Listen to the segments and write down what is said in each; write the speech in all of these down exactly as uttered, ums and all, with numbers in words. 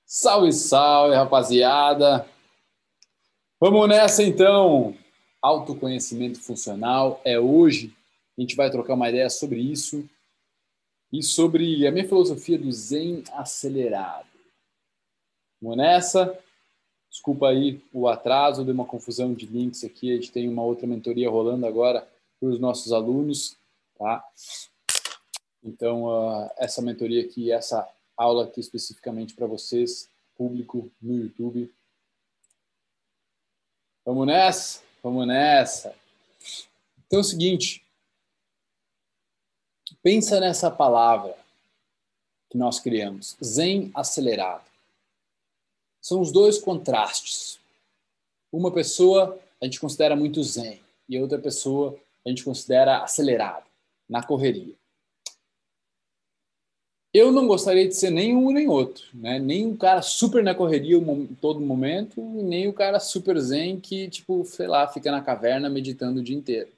Salve, salve, rapaziada! Vamos nessa, então! Autoconhecimento funcional é hoje. A gente vai trocar uma ideia sobre isso e sobre a minha filosofia do Zen acelerado. Vamos nessa? Desculpa aí o atraso, deu uma confusão de links aqui. A gente tem uma outra mentoria rolando agora para os nossos alunos, tá? Então, uh, essa mentoria aqui, essa aula aqui especificamente para vocês, público no YouTube. Vamos nessa? Vamos nessa. Então é o seguinte, pensa nessa palavra que nós criamos, Zen acelerado. São os dois contrastes. Uma pessoa a gente considera muito zen e a outra pessoa a gente considera acelerado, na correria. Eu não gostaria de ser nem um nem outro, né? Nem um cara super na correria em todo momento, e nem o cara super zen que, tipo, sei lá, fica na caverna meditando o dia inteiro.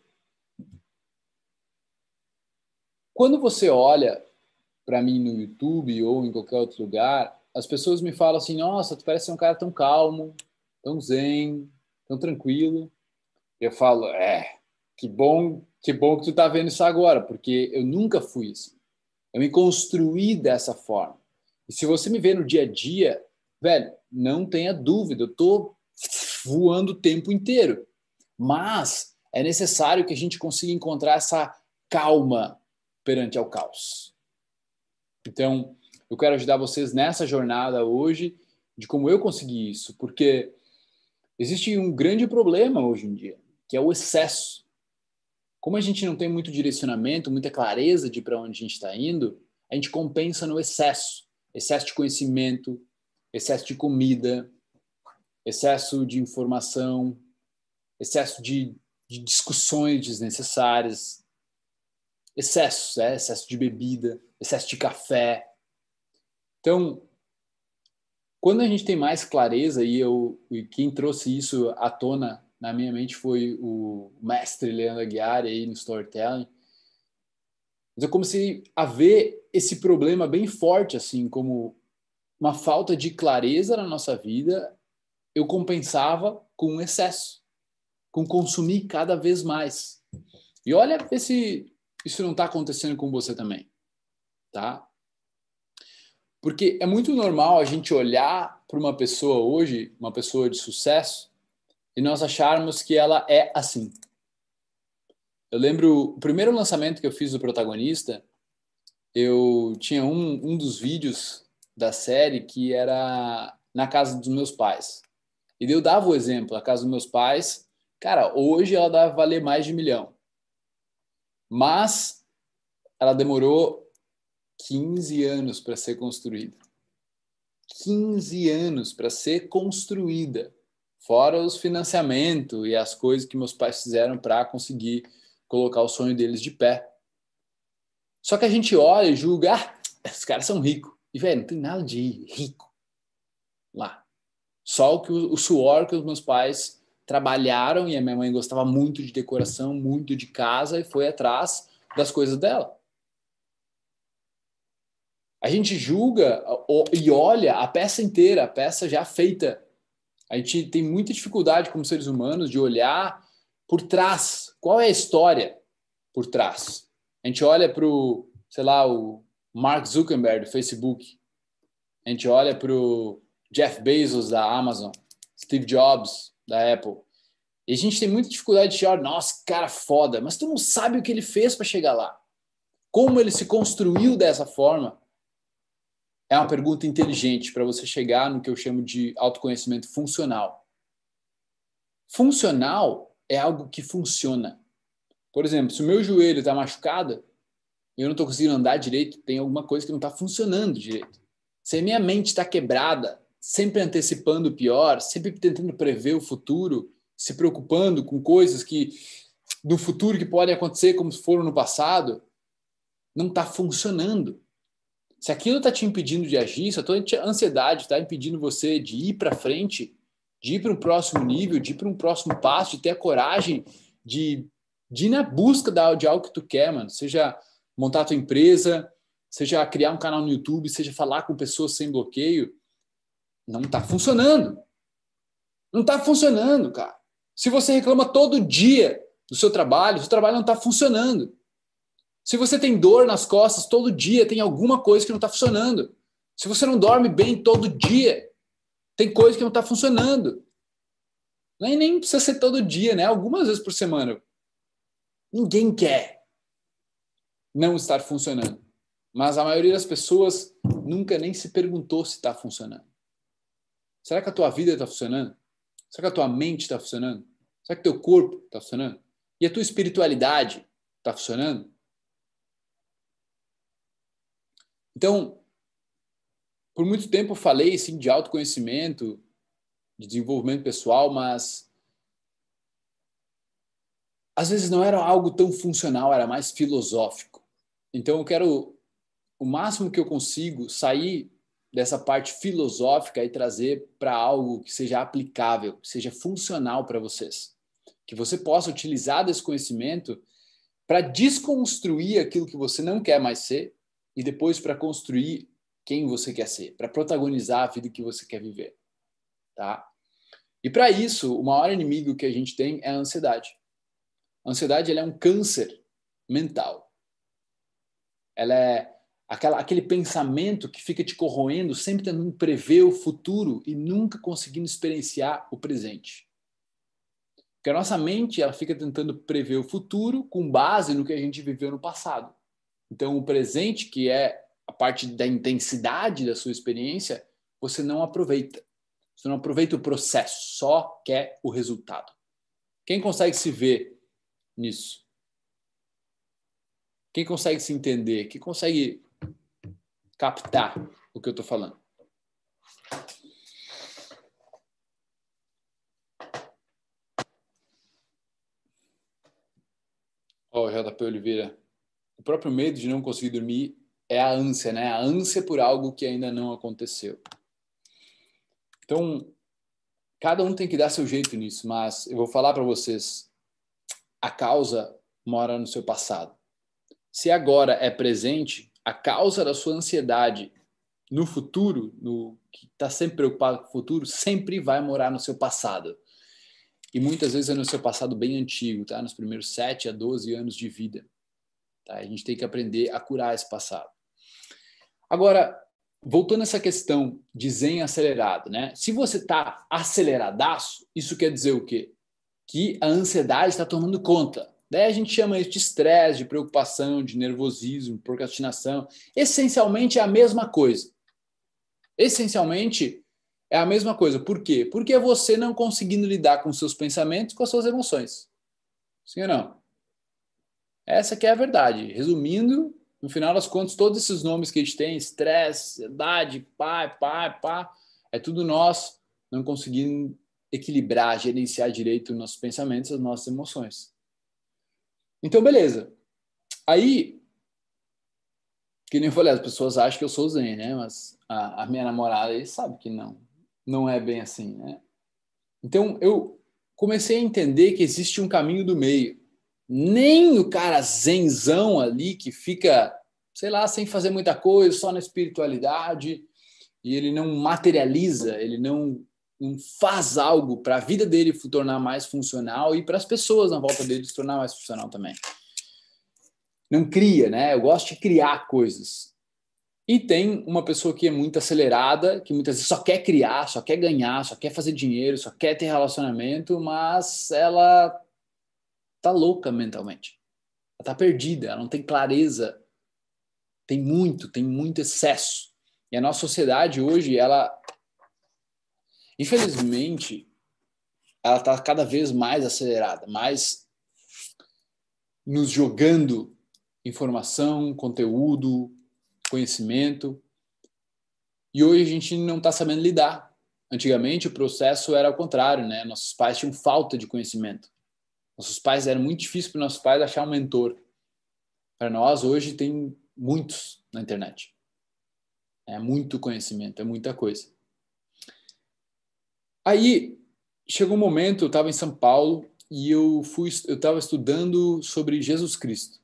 Quando você olha para mim no YouTube ou em qualquer outro lugar, as pessoas me falam assim, nossa, tu parece ser um cara tão calmo, tão zen, tão tranquilo. E eu falo, é, que bom, que bom que tu tá vendo isso agora, porque eu nunca fui assim. Eu me construí dessa forma. E se você me vê no dia a dia, velho, não tenha dúvida, eu tô voando o tempo inteiro. Mas é necessário que a gente consiga encontrar essa calma perante ao caos. Então, eu quero ajudar vocês nessa jornada hoje de como eu consegui isso, porque existe um grande problema hoje em dia, que é o excesso. Como a gente não tem muito direcionamento, muita clareza de para onde a gente está indo, a gente compensa no excesso. Excesso de conhecimento, excesso de comida, excesso de informação, excesso de, de discussões desnecessárias, excesso, é, excesso de bebida, excesso de café. Então, quando a gente tem mais clareza, e, eu, e quem trouxe isso à tona na minha mente foi o mestre Leandro Aguiar aí no storytelling, mas eu comecei a ver esse problema bem forte, assim, como uma falta de clareza na nossa vida, eu compensava com excesso, com consumir cada vez mais. E olha, ver se isso não está acontecendo com você também, tá? Porque é muito normal a gente olhar para uma pessoa hoje, uma pessoa de sucesso, e nós acharmos que ela é assim. Eu lembro, o primeiro lançamento que eu fiz do Protagonista, eu tinha um, um dos vídeos da série que era na casa dos meus pais. E daí eu dava o exemplo, a casa dos meus pais, cara, hoje ela deve valer mais de um milhão. Mas ela demorou quinze anos para ser construída. quinze anos para ser construída. Fora os financiamentos e as coisas que meus pais fizeram para conseguir colocar o sonho deles de pé. Só que a gente olha e julga, ah, esses caras são ricos. E, velho, não tem nada de rico lá. Só o, que, o suor que os meus pais trabalharam, e a minha mãe gostava muito de decoração, muito de casa, e foi atrás das coisas dela. A gente julga e olha a peça inteira, a peça já feita. A gente tem muita dificuldade como seres humanos de olhar por trás. Qual é a história por trás? A gente olha para o, sei lá, o Mark Zuckerberg do Facebook. A gente olha para o Jeff Bezos da Amazon, Steve Jobs da Apple. E a gente tem muita dificuldade de olhar, nossa, cara foda, mas tu não sabe o que ele fez para chegar lá. Como ele se construiu dessa forma? É uma pergunta inteligente para você chegar no que eu chamo de autoconhecimento funcional. Funcional é algo que funciona. Por exemplo, se o meu joelho está machucado, eu não estou conseguindo andar direito, tem alguma coisa que não está funcionando direito. Se a minha mente está quebrada, sempre antecipando o pior, sempre tentando prever o futuro, se preocupando com coisas que do futuro que podem acontecer como foram no passado, não está funcionando. Se aquilo está te impedindo de agir, se a tua ansiedade está impedindo você de ir para frente, de ir para um próximo nível, de ir para um próximo passo, de ter a coragem de, de ir na busca de algo que tu quer, mano. Seja montar a tua empresa, seja criar um canal no YouTube, seja falar com pessoas sem bloqueio. não está funcionando. Não está funcionando, cara. Se você reclama todo dia do seu trabalho, o seu trabalho não está funcionando. Se você tem dor nas costas todo dia, tem alguma coisa que não está funcionando. Se você não dorme bem todo dia, tem coisa que não está funcionando. Nem, nem precisa ser todo dia, né? Algumas vezes por semana. Ninguém quer não estar funcionando. Mas a maioria das pessoas nunca nem se perguntou se está funcionando. Será que a tua vida está funcionando? Será que a tua mente está funcionando? Será que teu corpo está funcionando? E a tua espiritualidade está funcionando? Então, por muito tempo eu falei sim, de autoconhecimento, de desenvolvimento pessoal, mas às vezes não era algo tão funcional, era mais filosófico. Então eu quero, o máximo que eu consigo, sair dessa parte filosófica e trazer para algo que seja aplicável, que seja funcional para vocês. Que você possa utilizar desse conhecimento para desconstruir aquilo que você não quer mais ser e depois para construir quem você quer ser, para protagonizar a vida que você quer viver. Tá? E para isso, o maior inimigo que a gente tem é a ansiedade. A ansiedade ela é um câncer mental. Ela é aquela, aquele pensamento que fica te corroendo, sempre tentando prever o futuro e nunca conseguindo experienciar o presente. Porque a nossa mente ela fica tentando prever o futuro com base no que a gente viveu no passado. Então, o presente, que é a parte da intensidade da sua experiência, você não aproveita. Você não aproveita o processo, só quer o resultado. Quem consegue se ver nisso? Quem consegue se entender? Quem consegue captar o que eu estou falando? Ó, oh, J P Oliveira. O próprio medo de não conseguir dormir é a ânsia, né? A ânsia por algo que ainda não aconteceu. Então, cada um tem que dar seu jeito nisso, mas eu vou falar para vocês, a causa mora no seu passado. Se agora é presente, a causa da sua ansiedade no futuro, no que está sempre preocupado com o futuro, sempre vai morar no seu passado. E muitas vezes é no seu passado bem antigo, tá? Nos primeiros sete a doze anos de vida. Tá? A gente tem que aprender a curar esse passado. Agora, voltando a essa questão de zen acelerado, né? Se você está aceleradaço, isso quer dizer o quê? Que a ansiedade está tomando conta. Daí a gente chama isso de estresse, de preocupação, de nervosismo, procrastinação. Essencialmente é a mesma coisa. Essencialmente é a mesma coisa. Por quê? Porque é você não conseguindo lidar com os seus pensamentos, com as suas emoções. Sim ou não? Essa que é a verdade. Resumindo, no final das contas, todos esses nomes que a gente tem, estresse, ansiedade, pá, pá, pá, é tudo nós não conseguindo equilibrar, gerenciar direito os nossos pensamentos, as nossas emoções. Então, beleza. Aí, que nem eu falei, as pessoas acham que eu sou zen, né? Mas a, a minha namorada aí sabe que não. Não é bem assim, né? Então, eu comecei a entender que existe um caminho do meio. Nem o cara zenzão ali que fica, sei lá, sem fazer muita coisa, só na espiritualidade, e ele não materializa, ele não, não faz algo para a vida dele se tornar mais funcional e para as pessoas na volta dele se tornar mais funcional também. Não cria, né? Eu gosto de criar coisas. E tem uma pessoa que é muito acelerada, que muitas vezes só quer criar, só quer ganhar, só quer fazer dinheiro, só quer ter relacionamento, mas ela tá louca mentalmente. Ela tá perdida, ela não tem clareza. Tem muito, tem muito excesso. E a nossa sociedade hoje, ela, infelizmente, ela tá cada vez mais acelerada, mais nos jogando informação, conteúdo, conhecimento. E hoje a gente não está sabendo lidar. Antigamente o processo era ao contrário, né? Nossos pais tinham falta de conhecimento. Nossos pais, era muito difícil para nossos pais achar um mentor. Para nós hoje tem muitos na internet. É muito conhecimento, é muita coisa. Aí chegou um momento, eu estava em São Paulo e eu fui, eu estava estudando sobre Jesus Cristo.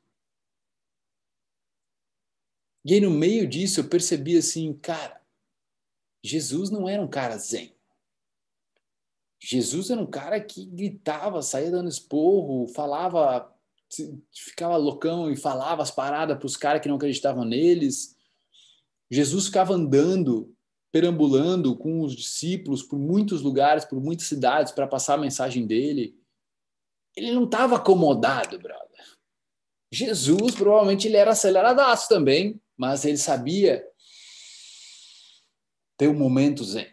E aí no meio disso eu percebi assim, cara, Jesus não era um cara zen. Jesus era um cara que gritava, saía dando esporro, falava, ficava loucão e falava as paradas para os caras que não acreditavam neles. Jesus ficava andando, perambulando com os discípulos por muitos lugares, por muitas cidades, para passar a mensagem dele. Ele não estava acomodado, brother. Jesus, provavelmente, ele era aceleradaço também, mas ele sabia ter um momento zen.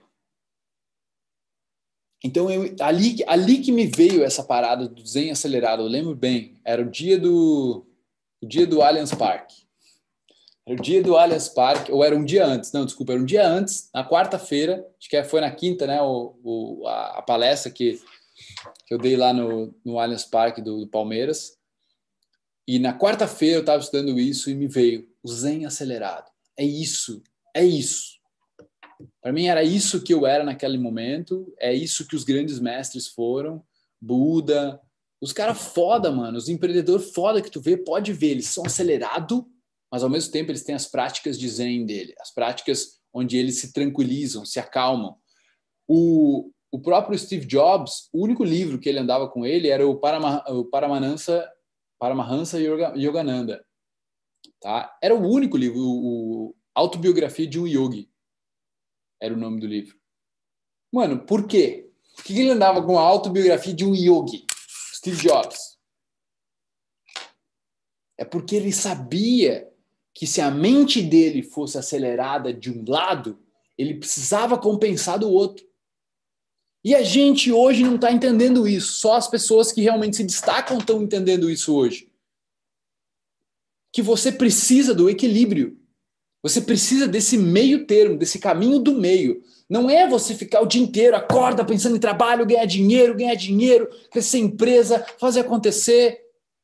Então, eu, ali, ali que me veio essa parada do zen acelerado, eu lembro bem, era o dia do, o dia do Allianz Parque. Era o dia do Allianz Parque, ou era um dia antes, não, desculpa, era um dia antes, na quarta-feira, acho que foi na quinta, né, o, o, a, a palestra que, que eu dei lá no, no Allianz Parque do, do Palmeiras. E na quarta-feira eu estava estudando isso e me veio o zen acelerado. É isso, é isso. Para mim era isso que eu era naquele momento, é isso que os grandes mestres foram, Buda, os caras foda, mano, os empreendedores foda que tu vê, pode ver, eles são acelerados, mas ao mesmo tempo eles têm as práticas de zen dele, as práticas onde eles se tranquilizam, se acalmam. O, o próprio Steve Jobs, o único livro que ele andava com ele era o, Parama, o Paramahansa, Paramahansa Yogananda. Tá? Era o único livro, o, o Autobiografia de um Yogi. Era o nome do livro. Mano, por quê? Por que ele andava com a autobiografia de um yogi? Steve Jobs. É porque ele sabia que se a mente dele fosse acelerada de um lado, ele precisava compensar do outro. E a gente hoje não está entendendo isso. Só as pessoas que realmente se destacam estão entendendo isso hoje. Que você precisa do equilíbrio. Você precisa desse meio termo, desse caminho do meio. Não é você ficar o dia inteiro, acorda pensando em trabalho, ganhar dinheiro, ganhar dinheiro, crescer empresa, fazer acontecer.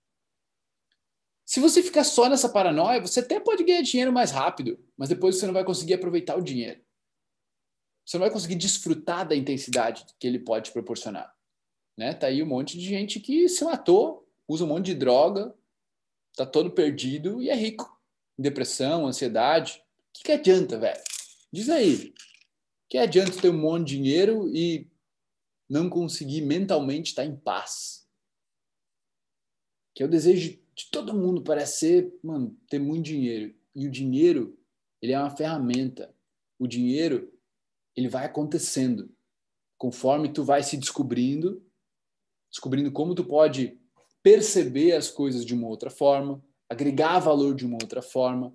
Se você ficar só nessa paranoia, você até pode ganhar dinheiro mais rápido, mas depois você não vai conseguir aproveitar o dinheiro. Você não vai conseguir desfrutar da intensidade que ele pode te proporcionar. Né? Tá aí um monte de gente que se matou, usa um monte de droga, tá todo perdido e é rico. Depressão, ansiedade. O que, que adianta, velho? Diz aí. O que adianta ter um monte de dinheiro e não conseguir mentalmente estar em paz? Que é o desejo de todo mundo, parece ser, mano, ter muito dinheiro. E o dinheiro, ele é uma ferramenta. O dinheiro, ele vai acontecendo. Conforme tu vai se descobrindo, descobrindo como tu pode perceber as coisas de uma outra forma, agregar valor de uma outra forma,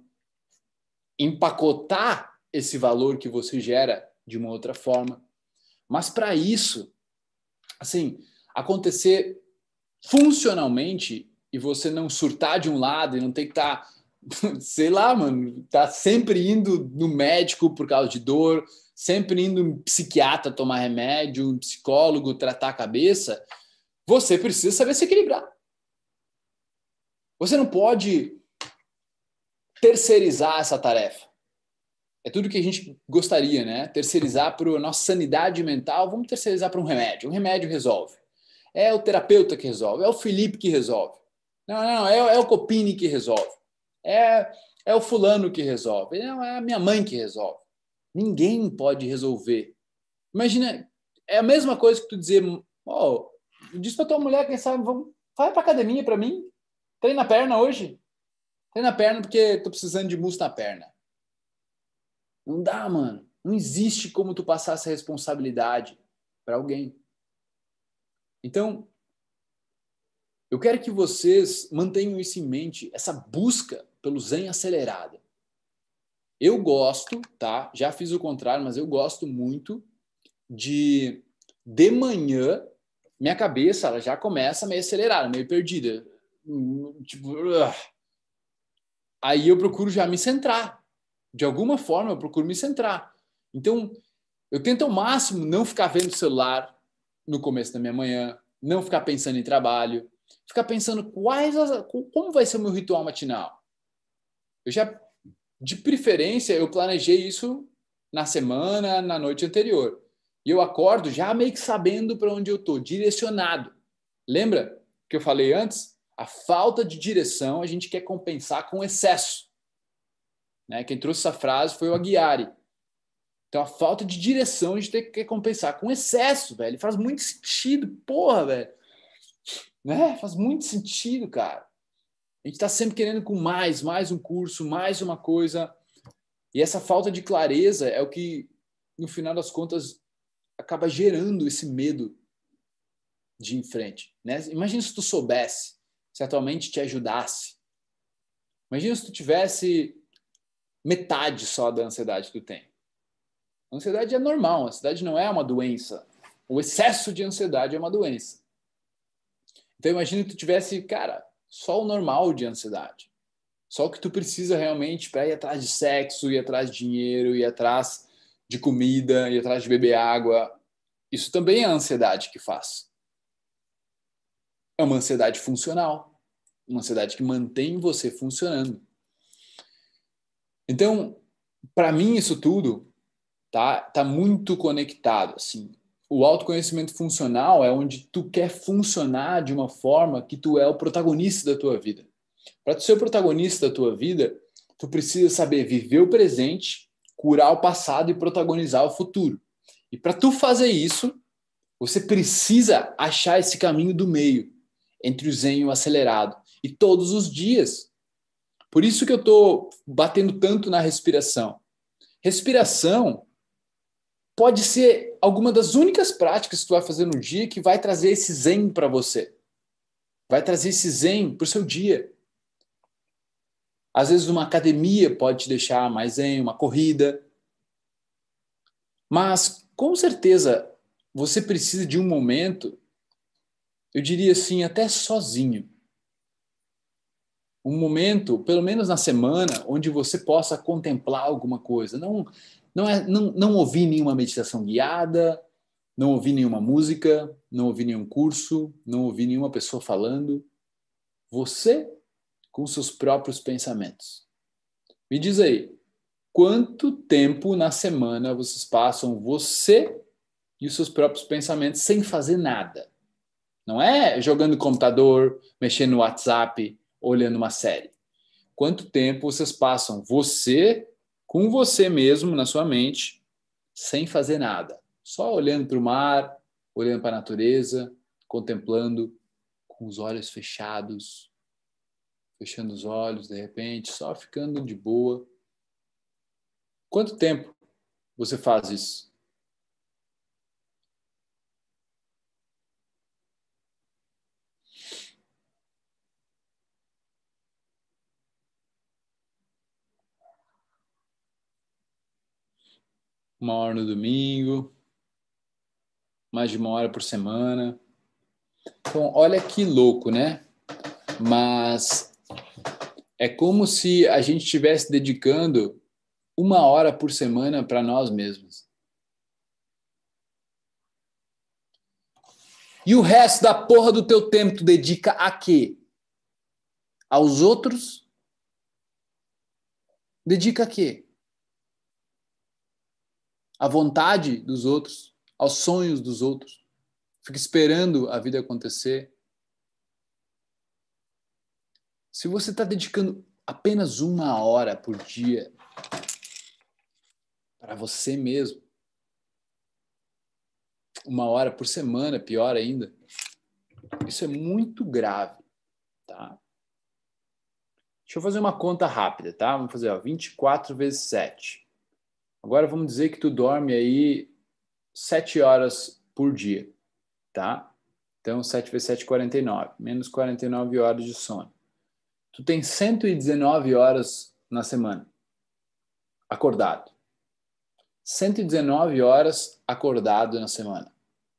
empacotar esse valor que você gera de uma outra forma. Mas para isso, assim, acontecer funcionalmente e você não surtar de um lado e não ter que estar, tá, sei lá, mano, tá sempre indo no médico por causa de dor, sempre indo no psiquiatra tomar remédio, um psicólogo tratar a cabeça, você precisa saber se equilibrar. Você não pode terceirizar essa tarefa. É tudo que a gente gostaria, né? Terceirizar para a nossa sanidade mental, vamos terceirizar para um remédio. Um remédio resolve. É o terapeuta que resolve, é o Felipe que resolve. Não, não, é, é o Copini que resolve. É, é o fulano que resolve. Não, é a minha mãe que resolve. Ninguém pode resolver. Imagina, é a mesma coisa que tu dizer, oh, diz para tua mulher, quem sabe, vamos, vai para academia para mim. Treina a perna hoje. Treina a perna porque tô precisando de músculo na perna. Não dá, mano. Não existe como tu passar essa responsabilidade para alguém. Então, eu quero que vocês mantenham isso em mente, essa busca pelo zen acelerado. Eu gosto, tá? Já fiz o contrário, mas eu gosto muito de, de manhã, minha cabeça ela já começa meio acelerada, meio perdida. Tipo, uh. Aí eu procuro já me centrar. De alguma forma, eu procuro me centrar. Então, eu tento ao máximo não ficar vendo o celular no começo da minha manhã, não ficar pensando em trabalho, ficar pensando quais as, como vai ser o meu ritual matinal. Eu já, de preferência, eu planejei isso na semana, na noite anterior. E eu acordo já meio que sabendo para onde eu estou, direcionado. Lembra que eu falei antes? A falta de direção a gente quer compensar com excesso. Né? Quem trouxe essa frase foi o Aguiari. Então, a falta de direção a gente tem que compensar com excesso, velho. Faz muito sentido, porra, velho. Né? Faz muito sentido, cara. A gente está sempre querendo com mais, mais um curso, mais uma coisa. E essa falta de clareza é o que, no final das contas, acaba gerando esse medo de ir em frente. Né? Imagina se tu soubesse, se a tua mente te ajudasse. Imagina se tu tivesse metade só da ansiedade que tu tem. A ansiedade é normal, a ansiedade não é uma doença. O excesso de ansiedade é uma doença. Então imagina que tu tivesse, cara, só o normal de ansiedade. Só o que tu precisa realmente para ir atrás de sexo, ir atrás de dinheiro, ir atrás de comida, ir atrás de beber água. Isso também é a ansiedade que faz. É uma ansiedade funcional. Uma ansiedade que mantém você funcionando. Então, para mim, isso tudo tá, tá muito conectado. Assim. O autoconhecimento funcional é onde tu quer funcionar de uma forma que tu é o protagonista da tua vida. Para tu ser o protagonista da tua vida, tu precisa saber viver o presente, curar o passado e protagonizar o futuro. E para tu fazer isso, você precisa achar esse caminho do meio, entre o zen e o acelerado. E todos os dias. Por isso que eu estou batendo tanto na respiração. Respiração pode ser alguma das únicas práticas que tu vai fazer no dia que vai trazer esse zen para você. Vai trazer esse zen para o seu dia. Às vezes uma academia pode te deixar mais zen, uma corrida. Mas, com certeza, você precisa de um momento, eu diria assim, até sozinho. Um momento, pelo menos na semana, onde você possa contemplar alguma coisa. Não, não, é, não, não ouvir nenhuma meditação guiada, não ouvir nenhuma música, não ouvir nenhum curso, não ouvir nenhuma pessoa falando. Você com seus próprios pensamentos. Me diz aí, quanto tempo na semana vocês passam você e os seus próprios pensamentos sem fazer nada? Não é jogando no computador, mexendo no WhatsApp, olhando uma série. Quanto tempo vocês passam você com você mesmo na sua mente sem fazer nada? Só olhando para o mar, olhando para a natureza, contemplando com os olhos fechados, fechando os olhos de repente, só ficando de boa. Quanto tempo você faz isso? Uma hora no domingo, mais de uma hora por semana. Então, olha que louco, né? Mas é como se a gente estivesse dedicando uma hora por semana para nós mesmos. E o resto da porra do teu tempo tu dedica a quê? Aos outros? Dedica a quê? À vontade dos outros? Aos sonhos dos outros? Fica esperando a vida acontecer? Se você está dedicando apenas uma hora por dia para você mesmo, uma hora por semana, pior ainda, isso é muito grave, tá? Deixa eu fazer uma conta rápida, tá? Vamos fazer ó, vinte e quatro vezes sete. Agora vamos dizer que tu dorme aí sete horas por dia, tá? Então sete vezes sete, quarenta e nove. Menos quarenta e nove horas de sono. Tu tem cento e dezenove horas na semana acordado. cento e dezenove horas acordado na semana.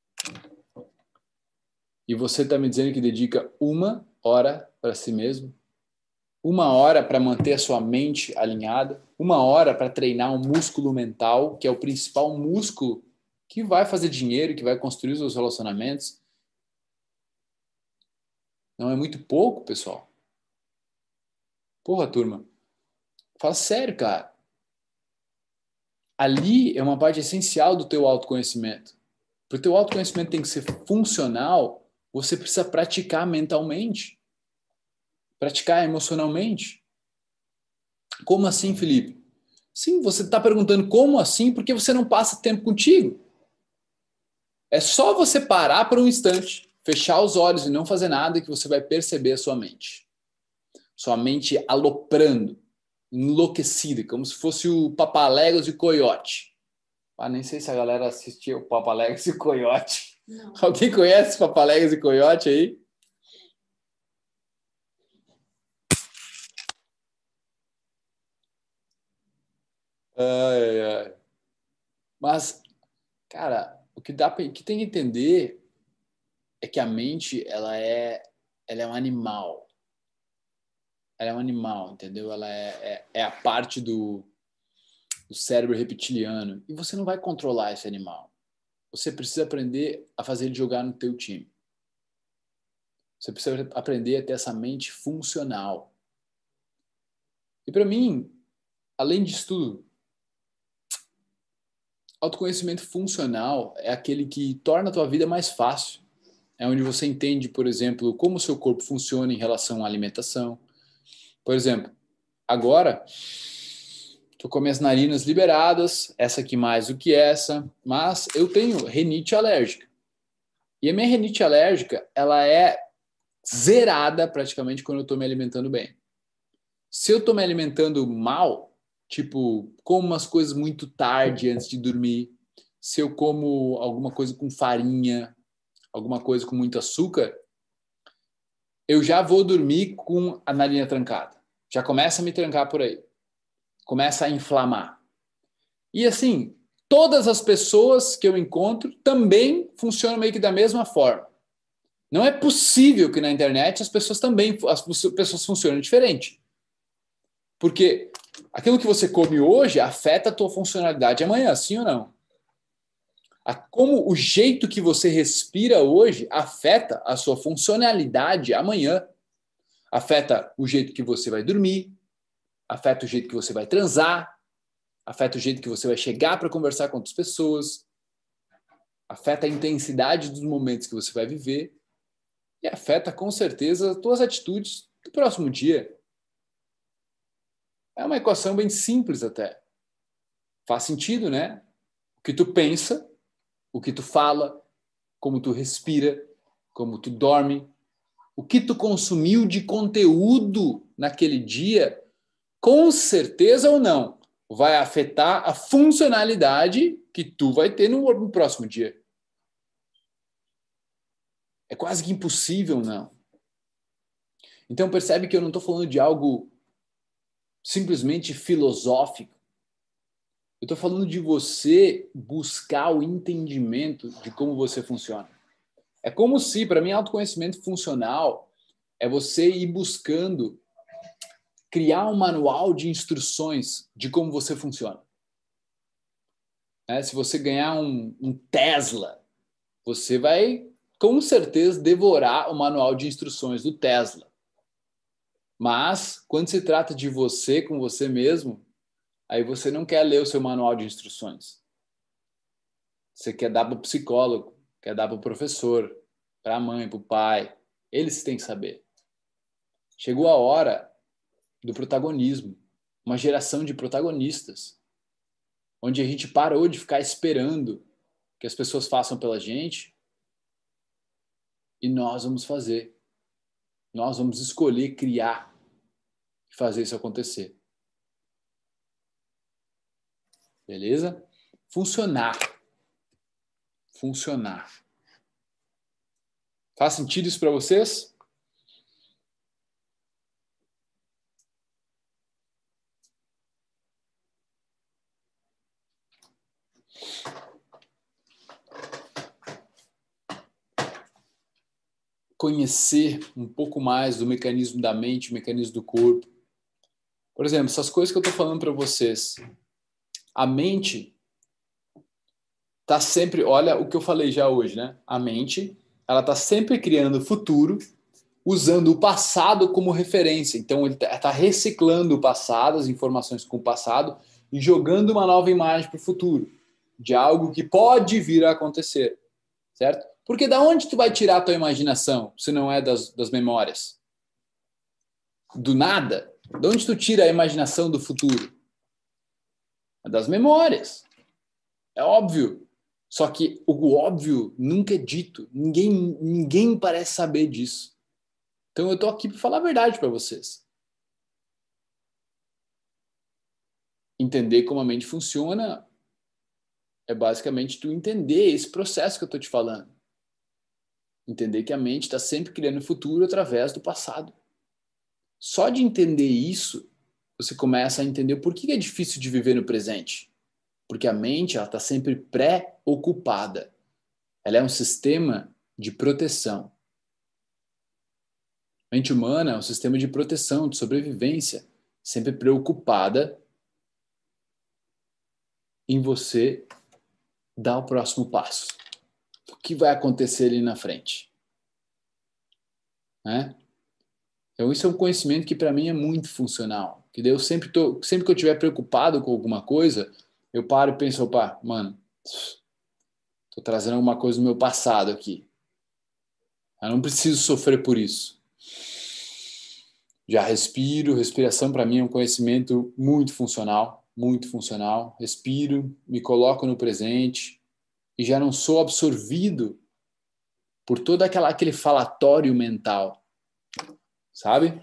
E você está me dizendo que dedica uma hora para si mesmo? Uma hora para manter a sua mente alinhada? Uma hora para treinar um músculo mental, que é o principal músculo que vai fazer dinheiro, que vai construir os seus relacionamentos? Não é muito pouco, pessoal? Porra, turma. Fala sério, cara. Ali é uma parte essencial do teu autoconhecimento. Para o teu autoconhecimento tem que ser funcional, você precisa praticar mentalmente. Praticar emocionalmente. Como assim, Felipe? Sim, você está perguntando como assim? Porque você não passa tempo contigo. É só você parar por um instante, fechar os olhos e não fazer nada que você vai perceber a sua mente. Sua mente aloprando, enlouquecida, como se fosse o Papaléguas e o Coiote. Ah, nem sei se a galera assistia o Papaléguas e o Coiote. Não. Alguém conhece Papaléguas e Coiote aí? Ai, ai. Mas, cara, o que dá pra, o que tem que entender é que a mente, ela é, ela é um animal. Ela é um animal, entendeu? Ela é, é, é a parte do, do cérebro reptiliano. E você não vai controlar esse animal. Você precisa aprender a fazer ele jogar no teu time. Você precisa aprender a ter essa mente funcional. E para mim, além disso tudo, autoconhecimento funcional é aquele que torna a tua vida mais fácil. É onde você entende, por exemplo, como o seu corpo funciona em relação à alimentação. Por exemplo, agora estou com minhas narinas liberadas, essa aqui mais do que essa, mas eu tenho rinite alérgica. E a minha rinite alérgica, ela é zerada praticamente quando eu estou me alimentando bem. Se eu estou me alimentando mal, tipo, como umas coisas muito tarde antes de dormir, se eu como alguma coisa com farinha, alguma coisa com muito açúcar, eu já vou dormir com a narina trancada. Já começa a me trancar por aí. Começa a inflamar. E assim, todas as pessoas que eu encontro também funcionam meio que da mesma forma. Não é possível que na internet as pessoas também as pessoas funcionem diferente. Porque aquilo que você come hoje afeta a tua funcionalidade amanhã, sim ou não? Como o jeito que você respira hoje afeta a sua funcionalidade amanhã. Afeta o jeito que você vai dormir, afeta o jeito que você vai transar, afeta o jeito que você vai chegar para conversar com outras pessoas, afeta a intensidade dos momentos que você vai viver e afeta com certeza as tuas atitudes do próximo dia. É uma equação bem simples até. Faz sentido, né? O que tu pensa, o que tu fala, como tu respira, como tu dorme, o que tu consumiu de conteúdo naquele dia, com certeza ou não, vai afetar a funcionalidade que tu vai ter no, no próximo dia. É quase que impossível, não. Então percebe que eu não estou falando de algo simplesmente filosófico. Eu estou falando de você buscar o entendimento de como você funciona. É como se, para mim, autoconhecimento funcional é você ir buscando criar um manual de instruções de como você funciona. É, se você ganhar um, um Tesla, você vai, com certeza, devorar o manual de instruções do Tesla. Mas, quando se trata de você com você mesmo, aí você não quer ler o seu manual de instruções. Você quer dar para o psicólogo, quer dar para o professor, para a mãe, para o pai. Eles têm que saber. Chegou a hora do protagonismo. Uma geração de protagonistas. Onde a gente parou de ficar esperando que as pessoas façam pela gente e nós vamos fazer. Nós vamos escolher criar e fazer isso acontecer. Beleza? Funcionar. Funcionar. Faz sentido isso para vocês? Conhecer um pouco mais do mecanismo da mente, o mecanismo do corpo. Por exemplo, essas coisas que eu estou falando para vocês. A mente está sempre... Olha o que eu falei já hoje, né? A mente, ela está sempre criando o futuro, usando o passado como referência. Então, ele está reciclando o passado, as informações com o passado, e jogando uma nova imagem para o futuro, de algo que pode vir a acontecer, certo? Porque da onde tu vai tirar a tua imaginação, se não é das, das memórias? Do nada? De onde tu tira a imaginação do futuro? É das memórias. É óbvio. Só que o óbvio nunca é dito. Ninguém, ninguém parece saber disso. Então eu tô aqui para falar a verdade para vocês. Entender como a mente funciona é basicamente tu entender esse processo que eu tô te falando. Entender que a mente está sempre criando o futuro através do passado. Só de entender isso, você começa a entender por que é difícil de viver no presente. Porque a mente está sempre pré-ocupada. Ela é um sistema de proteção. A mente humana é um sistema de proteção, de sobrevivência, sempre preocupada em você dar o próximo passo. O que vai acontecer ali na frente? Né? Então isso é um conhecimento que para mim é muito funcional. Que eu sempre tô, sempre que eu estiver preocupado com alguma coisa, eu paro e penso, opa, mano, tô trazendo alguma coisa do meu passado aqui. Eu não preciso sofrer por isso. Já respiro, respiração para mim é um conhecimento muito funcional, muito funcional. Respiro, me coloco no presente e já não sou absorvido por todo aquela, aquele falatório mental, sabe?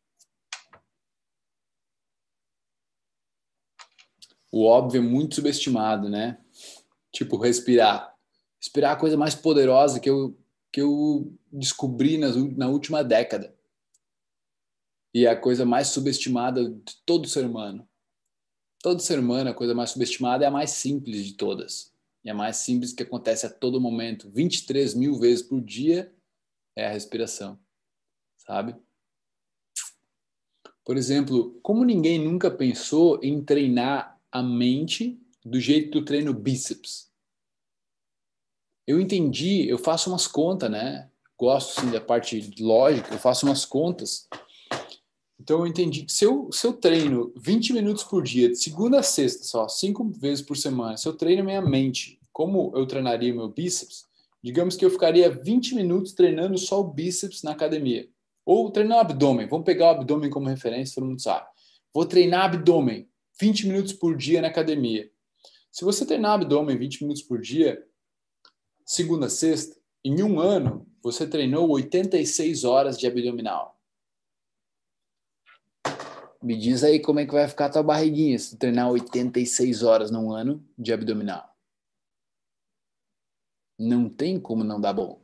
O óbvio é muito subestimado, né? Tipo, respirar. Respirar é a coisa mais poderosa que eu, que eu descobri nas, na última década. E é a coisa mais subestimada de todo ser humano. Todo ser humano, a coisa mais subestimada é a mais simples de todas. E a mais simples que acontece a todo momento, vinte e três mil vezes por dia, é a respiração, sabe? Por exemplo, como ninguém nunca pensou em treinar a mente do jeito que eu treino bíceps? Eu entendi, eu faço umas contas, né? Gosto, sim, da parte lógica, eu faço umas contas. Então eu entendi que se eu, se eu treino vinte minutos por dia, de segunda a sexta só, cinco vezes por semana, se eu treino minha mente, como eu treinaria meu bíceps, digamos que eu ficaria vinte minutos treinando só o bíceps na academia. Ou treinar o abdômen, vamos pegar o abdômen como referência, todo mundo sabe. Vou treinar abdômen vinte minutos por dia na academia. Se você treinar abdômen vinte minutos por dia, segunda a sexta, em um ano, você treinou oitenta e seis horas de abdominal. Me diz aí como é que vai ficar a tua barriguinha se tu treinar oitenta e seis horas num ano de abdominal. Não tem como não dar bom.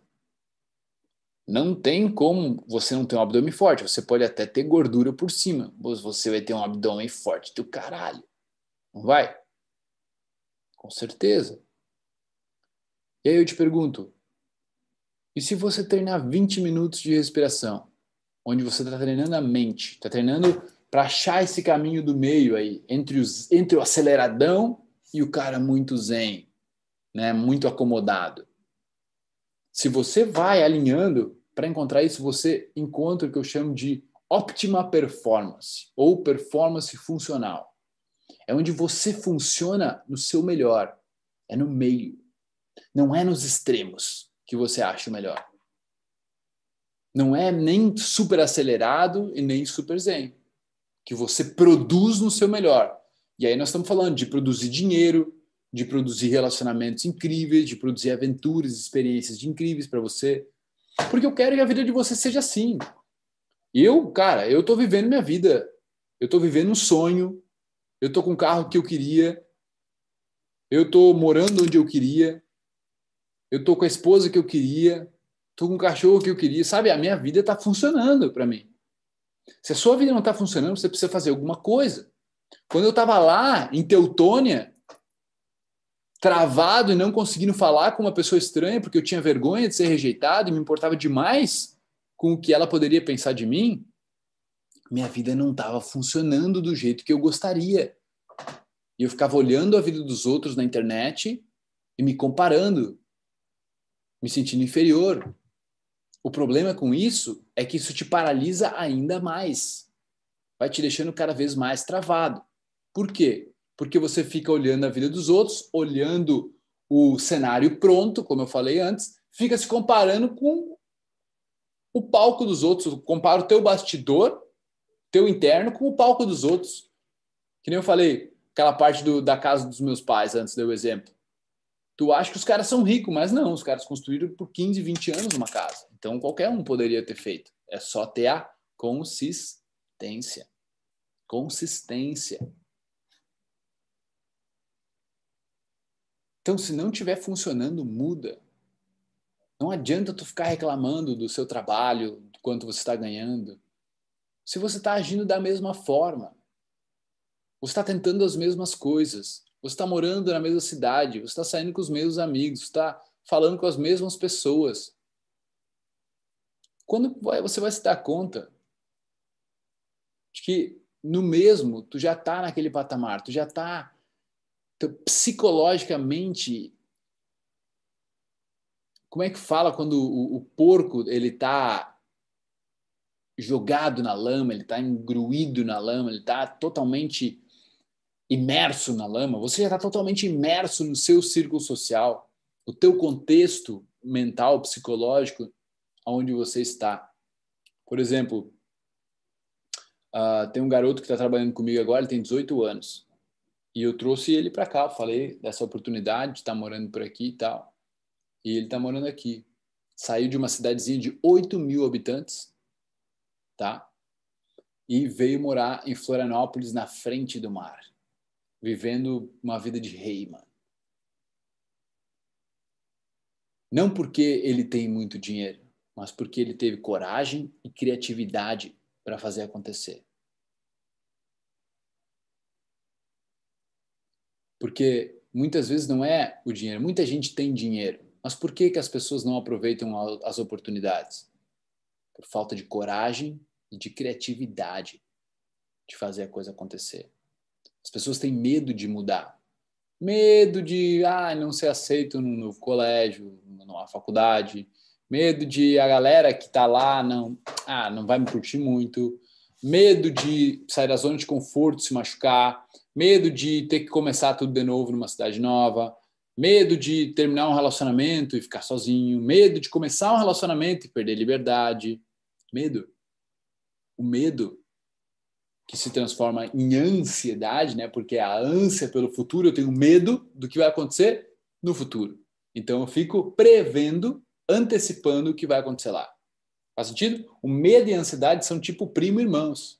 Não tem como você não ter um abdômen forte. Você pode até ter gordura por cima, mas você vai ter um abdômen forte do caralho. Não vai? Com certeza. E aí eu te pergunto, e se você treinar vinte minutos de respiração, onde você está treinando a mente, está treinando para achar esse caminho do meio aí, entre, os, entre o aceleradão e o cara muito zen, né, muito acomodado. Se você vai alinhando, para encontrar isso, você encontra o que eu chamo de óptima performance, ou performance funcional. É onde você funciona no seu melhor, é no meio. Não é nos extremos que você acha o melhor. Não é nem super acelerado e nem super zen. Que você produz no seu melhor. E aí nós estamos falando de produzir dinheiro, de produzir relacionamentos incríveis, de produzir aventuras, experiências de incríveis para você. Porque eu quero que a vida de você seja assim. Eu, cara, eu tô vivendo minha vida. Eu tô vivendo um sonho. Eu tô com o carro que eu queria. Eu tô morando onde eu queria. Eu tô com a esposa que eu queria. Tô com o cachorro que eu queria. Sabe, a minha vida tá funcionando para mim. Se a sua vida não está funcionando, você precisa fazer alguma coisa. Quando eu estava lá, em Teutônia, travado e não conseguindo falar com uma pessoa estranha, porque eu tinha vergonha de ser rejeitado e me importava demais com o que ela poderia pensar de mim, minha vida não estava funcionando do jeito que eu gostaria. E eu ficava olhando a vida dos outros na internet e me comparando, me sentindo inferior. O problema com isso é que isso te paralisa ainda mais. Vai te deixando cada vez mais travado. Por quê? Porque você fica olhando a vida dos outros, olhando o cenário pronto, como eu falei antes, fica se comparando com o palco dos outros. Compara o teu bastidor, teu interno, com o palco dos outros. Que nem eu falei, aquela parte do, da casa dos meus pais, antes deu o exemplo. Tu acha que os caras são ricos, mas não, os caras construíram por quinze, vinte anos uma casa. Então qualquer um poderia ter feito. É só ter a consistência. Consistência. Então, se não estiver funcionando, muda. Não adianta tu ficar reclamando do seu trabalho, do quanto você está ganhando. Se você está agindo da mesma forma, você está tentando as mesmas coisas, você está morando na mesma cidade, você está saindo com os mesmos amigos, você está falando com as mesmas pessoas. Quando você vai se dar conta de que no mesmo, tu já está naquele patamar, tu já está psicologicamente... Como é que fala quando o, o porco ele está jogado na lama, ele está engruído na lama, ele está totalmente imerso na lama? Você já está totalmente imerso no seu círculo social, o teu contexto mental, psicológico, onde você está. Por exemplo, uh, tem um garoto que está trabalhando comigo agora, ele tem dezoito anos. E eu trouxe ele para cá, falei dessa oportunidade de estar morando por aqui e tal. E ele está morando aqui. Saiu de uma cidadezinha de oito mil habitantes, tá? E veio morar em Florianópolis, na frente do mar. Vivendo uma vida de rei, mano. Não porque ele tem muito dinheiro, mas porque ele teve coragem e criatividade para fazer acontecer. Porque muitas vezes não é o dinheiro. Muita gente tem dinheiro. Mas por que que as pessoas não aproveitam as oportunidades? Por falta de coragem e de criatividade de fazer a coisa acontecer. As pessoas têm medo de mudar. Medo de ah, não ser aceito no, no colégio, na faculdade. Medo de a galera que está lá não, ah, não vai me curtir muito. Medo de sair da zona de conforto, se machucar. Medo de ter que começar tudo de novo numa cidade nova. Medo de terminar um relacionamento e ficar sozinho. Medo de começar um relacionamento e perder liberdade. Medo. O medo que se transforma em ansiedade, né? Porque a ânsia pelo futuro, eu tenho medo do que vai acontecer no futuro. Então eu fico prevendo, antecipando o que vai acontecer lá. Faz sentido? O medo e a ansiedade são tipo primo e irmãos.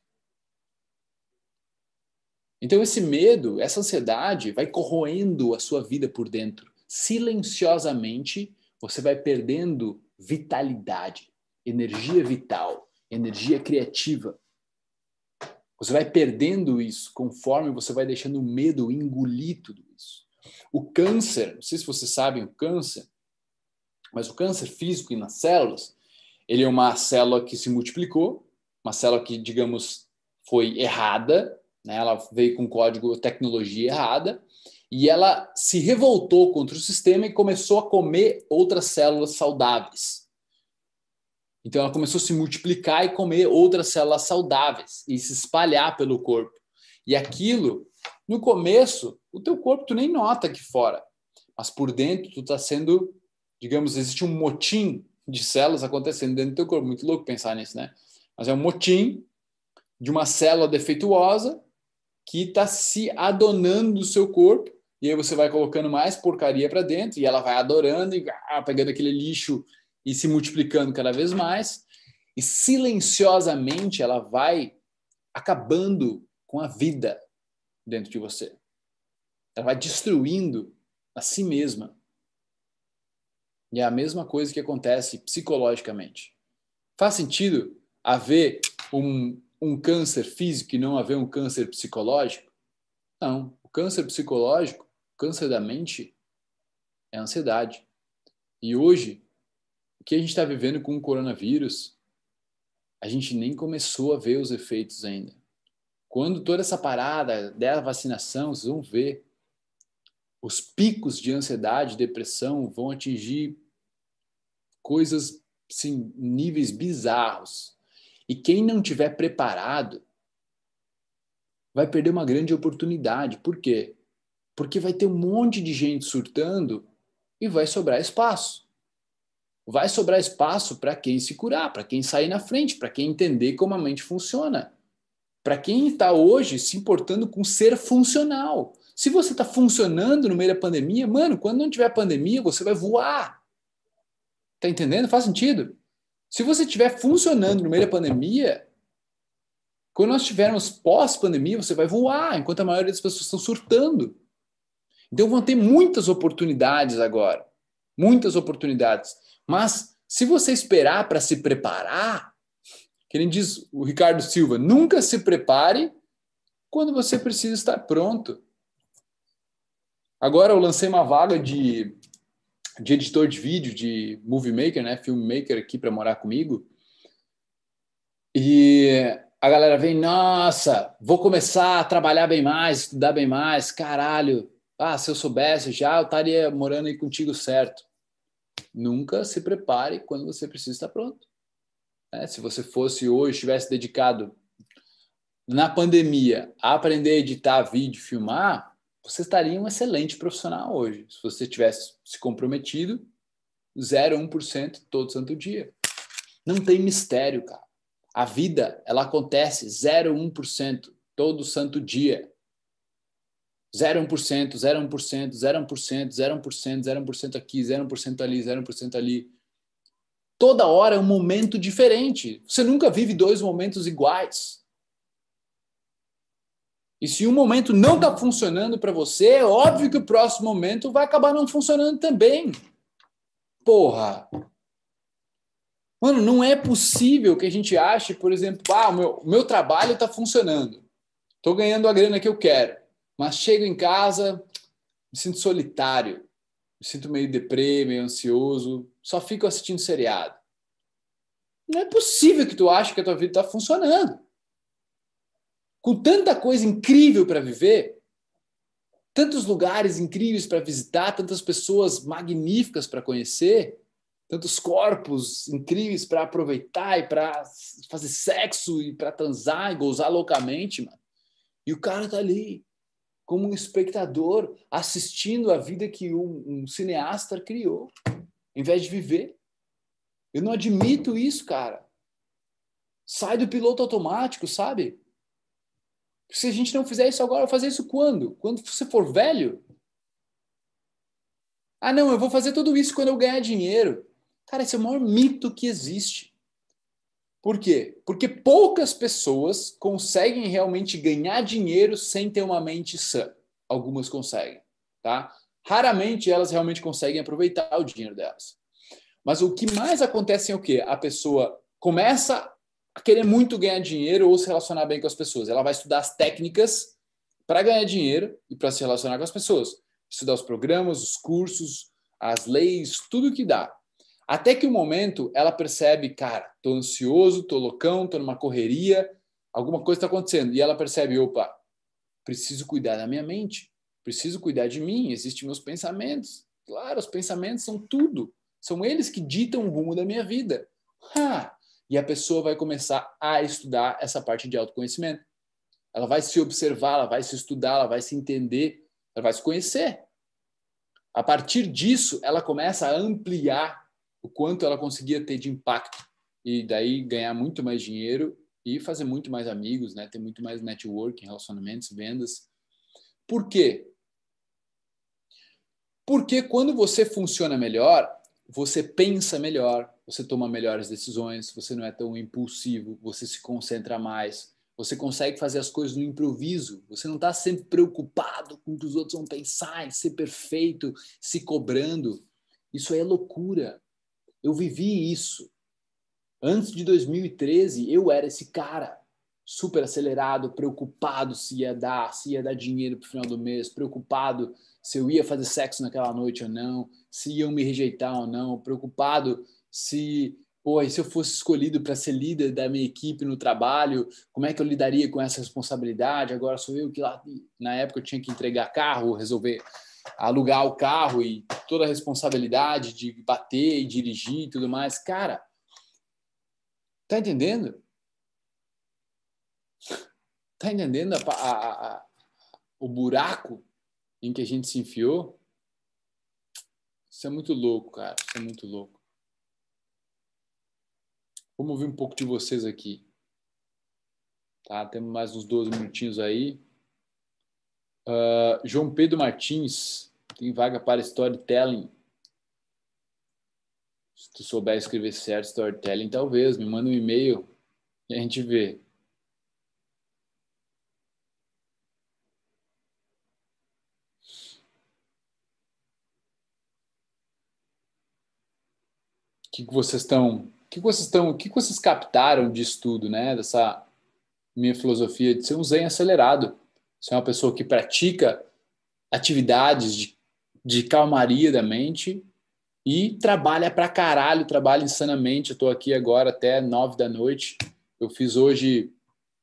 Então esse medo, essa ansiedade vai corroendo a sua vida por dentro. Silenciosamente, você vai perdendo vitalidade, energia vital, energia criativa. Você vai perdendo isso conforme você vai deixando o medo engolir tudo isso. O câncer, não sei se vocês sabem o câncer, mas o câncer físico e nas células, ele é uma célula que se multiplicou, uma célula que, digamos, foi errada, né? Ela veio com código tecnologia errada, e ela se revoltou contra o sistema e começou a comer outras células saudáveis. Então ela começou a se multiplicar e comer outras células saudáveis e se espalhar pelo corpo. E aquilo, no começo, o teu corpo tu nem nota aqui fora, mas por dentro tu está sendo, digamos, existe um motim de células acontecendo dentro do teu corpo. Muito louco pensar nisso, né? Mas é um motim de uma célula defeituosa que está se adonando do seu corpo, e aí você vai colocando mais porcaria para dentro e ela vai adorando e ah, pegando aquele lixo e se multiplicando cada vez mais, e silenciosamente ela vai acabando com a vida dentro de você. Ela vai destruindo a si mesma. E é a mesma coisa que acontece psicologicamente. Faz sentido haver um, um câncer físico e não haver um câncer psicológico? Não. O câncer psicológico, o câncer da mente, é a ansiedade. E hoje, o que a gente está vivendo com o coronavírus, a gente nem começou a ver os efeitos ainda. Quando toda essa parada da vacinação, vocês vão ver, os picos de ansiedade e depressão vão atingir coisas, assim, níveis bizarros. E quem não tiver preparado vai perder uma grande oportunidade. Por quê? Porque vai ter um monte de gente surtando e vai sobrar espaço. Vai sobrar espaço para quem se curar, para quem sair na frente, para quem entender como a mente funciona. para quem está hoje se importando com ser funcional. Se você está funcionando no meio da pandemia, mano, quando não tiver pandemia, você vai voar. Tá entendendo? Faz sentido? Se você estiver funcionando no meio da pandemia, quando nós tivermos pós-pandemia, você vai voar, enquanto a maioria das pessoas estão surtando. Então vão ter muitas oportunidades agora. Muitas oportunidades. Mas se você esperar para se preparar, que nem diz o Ricardo Silva, nunca se prepare quando você precisa estar pronto. Agora eu lancei uma vaga de, de editor de vídeo, de movie maker, né, filmmaker aqui para morar comigo. E a galera vem, nossa, vou começar a trabalhar bem mais, estudar bem mais, caralho. Ah, se eu soubesse já, eu estaria morando aí contigo certo. Nunca se prepare quando você precisa estar pronto. É, se você fosse hoje, tivesse dedicado na pandemia a aprender a editar vídeo, filmar, você estaria um excelente profissional hoje. Se você tivesse se comprometido, zero vírgula um por cento todo santo dia. Não tem mistério, cara. A vida, ela acontece zero vírgula um por cento todo santo dia. zero vírgula um por cento, zero vírgula um por cento, zero vírgula um por cento, zero vírgula um por cento, zero vírgula um por cento aqui, zero vírgula um por cento ali, zero vírgula um por cento ali. Toda hora é um momento diferente. Você nunca vive dois momentos iguais. E se um momento não está funcionando para você, é óbvio que o próximo momento vai acabar não funcionando também. Porra! Mano, não é possível que a gente ache, por exemplo, ah, o meu, o meu trabalho está funcionando. Estou ganhando a grana que eu quero. Mas chego em casa, me sinto solitário. Me sinto meio deprê, meio ansioso. Só fico assistindo seriado. Não é possível que tu ache que a tua vida está funcionando. Com tanta coisa incrível para viver, tantos lugares incríveis para visitar, tantas pessoas magníficas para conhecer, tantos corpos incríveis para aproveitar e para fazer sexo e para transar e gozar loucamente, mano. E o cara tá ali como um espectador assistindo a vida que um, um cineasta criou, em vez de viver. Eu não admito isso, cara. Sai do piloto automático, sabe? Se a gente não fizer isso agora, vai fazer isso quando? Quando você for velho? Ah, não, eu vou fazer tudo isso quando eu ganhar dinheiro. Cara, esse é o maior mito que existe. Por quê? Porque poucas pessoas conseguem realmente ganhar dinheiro sem ter uma mente sã. Algumas conseguem, tá? Raramente elas realmente conseguem aproveitar o dinheiro delas. Mas o que mais acontece é o quê? A pessoa começa a querer muito ganhar dinheiro ou se relacionar bem com as pessoas. Ela vai estudar as técnicas para ganhar dinheiro e para se relacionar com as pessoas. Estudar os programas, os cursos, as leis, tudo que dá. Até que o um momento ela percebe, cara, tô ansioso, tô loucão, tô numa correria, alguma coisa está acontecendo. E ela percebe, opa, preciso cuidar da minha mente, preciso cuidar de mim, existem meus pensamentos. Claro, os pensamentos são tudo. São eles que ditam o rumo da minha vida. Ha! E a pessoa vai começar a estudar essa parte de autoconhecimento. Ela vai se observar, ela vai se estudar, ela vai se entender, ela vai se conhecer. A partir disso, ela começa a ampliar o quanto ela conseguia ter de impacto e daí ganhar muito mais dinheiro e fazer muito mais amigos, né? Ter muito mais networking, relacionamentos, vendas. Por quê? Porque quando você funciona melhor, você pensa melhor, você toma melhores decisões, você não é tão impulsivo, você se concentra mais, você consegue fazer as coisas no improviso, você não está sempre preocupado com o que os outros vão pensar, em ser perfeito, se cobrando. Isso aí é loucura. Eu vivi isso. Antes de dois mil e treze, eu era esse cara super acelerado, preocupado se ia dar, se ia dar dinheiro pro final do mês, preocupado se eu ia fazer sexo naquela noite ou não, se iam me rejeitar ou não, preocupado se, pô, se eu fosse escolhido para ser líder da minha equipe no trabalho, como é que eu lidaria com essa responsabilidade? Agora sou eu que lá, na época eu tinha que entregar carro, resolver alugar o carro e toda a responsabilidade de bater e dirigir e tudo mais. Cara, tá entendendo? Tá entendendo a, a, a, o buraco em que a gente se enfiou? Isso é muito louco, cara. Isso é muito louco. Vamos ouvir um pouco de vocês aqui. Tá? Temos mais uns doze minutinhos aí. Uh, João Pedro Martins, tem vaga para storytelling. Se tu souber escrever certo storytelling, talvez. Me manda um e-mail e a gente vê. O que, que vocês estão... O que, que vocês estão... O que, que vocês captaram disso tudo, né? Dessa minha filosofia de ser um zen acelerado. Ser uma pessoa que pratica atividades de, de calmaria da mente e trabalha pra caralho, trabalha insanamente. Eu tô aqui agora até nove da noite. Eu fiz hoje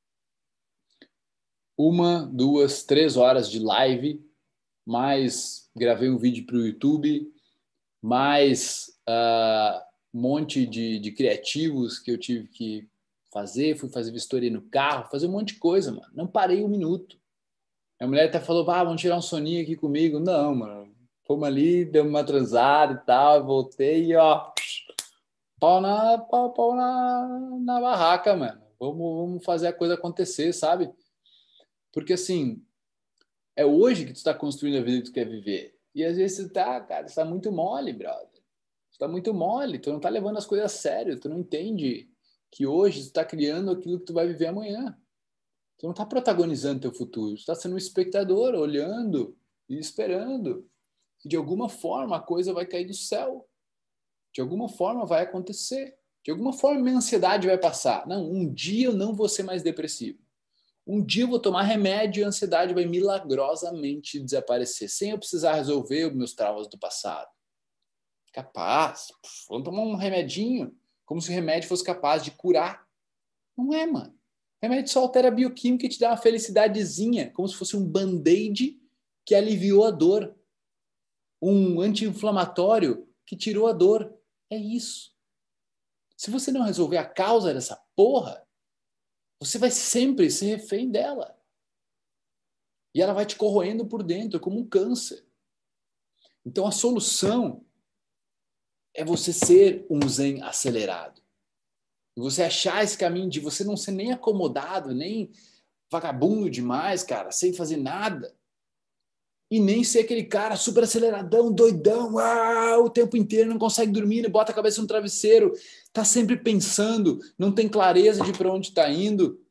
uma, duas, três horas de live, mais gravei um vídeo para o YouTube, mais uh, um monte de, de criativos que eu tive que fazer, fui fazer vistoria no carro, fazer um monte de coisa, mano. Não parei um minuto. A mulher até falou, ah, vamos tirar um soninho aqui comigo. Não, mano. Fomos ali, demos uma transada e tal, voltei e ó, pau na, pau, pau na, na barraca, mano. Vamos, vamos fazer a coisa acontecer, sabe? Porque assim, é hoje que tu está construindo a vida que tu quer viver. E às vezes tu tá, cara, tu tá muito mole, brother. Tu tá muito mole, tu não tá levando as coisas a sério, tu não entende que hoje tu tá criando aquilo que tu vai viver amanhã. Tu não tá protagonizando teu futuro, tu tá sendo um espectador, olhando e esperando. E de alguma forma a coisa vai cair do céu. De alguma forma vai acontecer. De alguma forma minha ansiedade vai passar. Não, um dia eu não vou ser mais depressivo. Um dia eu vou tomar remédio e a ansiedade vai milagrosamente desaparecer, sem eu precisar resolver os meus traumas do passado. Capaz. Vamos tomar um remedinho, como se o remédio fosse capaz de curar. Não é, mano. O remédio só altera a bioquímica e te dá uma felicidadezinha, como se fosse um band-aid que aliviou a dor. Um anti-inflamatório que tirou a dor. É isso. Se você não resolver a causa dessa porra, você vai sempre ser refém dela. E ela vai te corroendo por dentro, como um câncer. Então a solução é você ser um zen acelerado. E você achar esse caminho de você não ser nem acomodado, nem vagabundo demais, cara, sem fazer nada. E nem ser aquele cara super aceleradão, doidão, ah, o tempo inteiro, não consegue dormir, bota a cabeça no travesseiro, tá sempre pensando, não tem clareza de para onde está indo.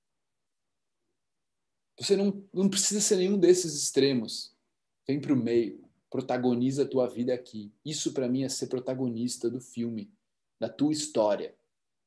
Você não, não precisa ser nenhum desses extremos. Vem para o meio. Protagoniza a tua vida aqui. Isso para mim é ser protagonista do filme, da tua história.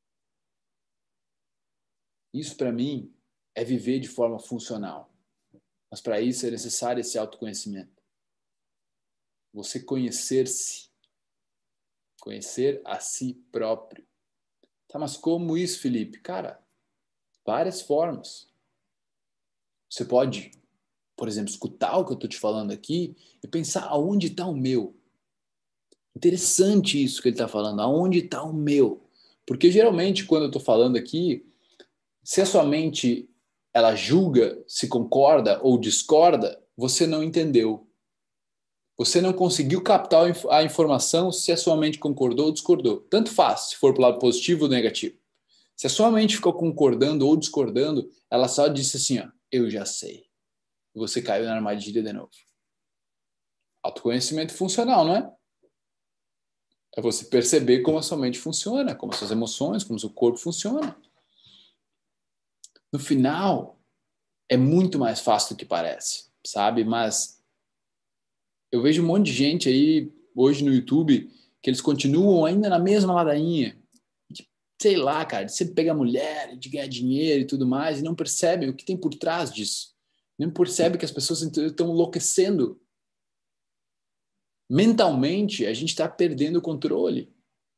Isso para mim é viver de forma funcional. Mas para isso é necessário esse autoconhecimento. Você conhecer-se. Conhecer a si próprio. Tá, mas como isso, Felipe? Cara, várias formas. Você pode, por exemplo, escutar o que eu estou te falando aqui e pensar aonde está o meu. Interessante isso que ele está falando. Aonde está o meu? Porque geralmente quando eu estou falando aqui, se a sua mente ela julga, se concorda ou discorda, você não entendeu. Você não conseguiu captar a informação se a sua mente concordou ou discordou. Tanto faz, se for para o lado positivo ou negativo. Se a sua mente ficou concordando ou discordando, ela só disse assim, ó, eu já sei. E você caiu na armadilha de novo. Autoconhecimento funcional, não é? É você perceber como a sua mente funciona, como as suas emoções, como o seu corpo funciona. No final, é muito mais fácil do que parece, sabe? Mas eu vejo um monte de gente aí, hoje no YouTube, que eles continuam ainda na mesma ladainha. De, sei lá, cara, de sempre pegar mulher, de ganhar dinheiro e tudo mais, e não percebem o que tem por trás disso. Não percebem que as pessoas estão enlouquecendo. Mentalmente, a gente está perdendo o controle.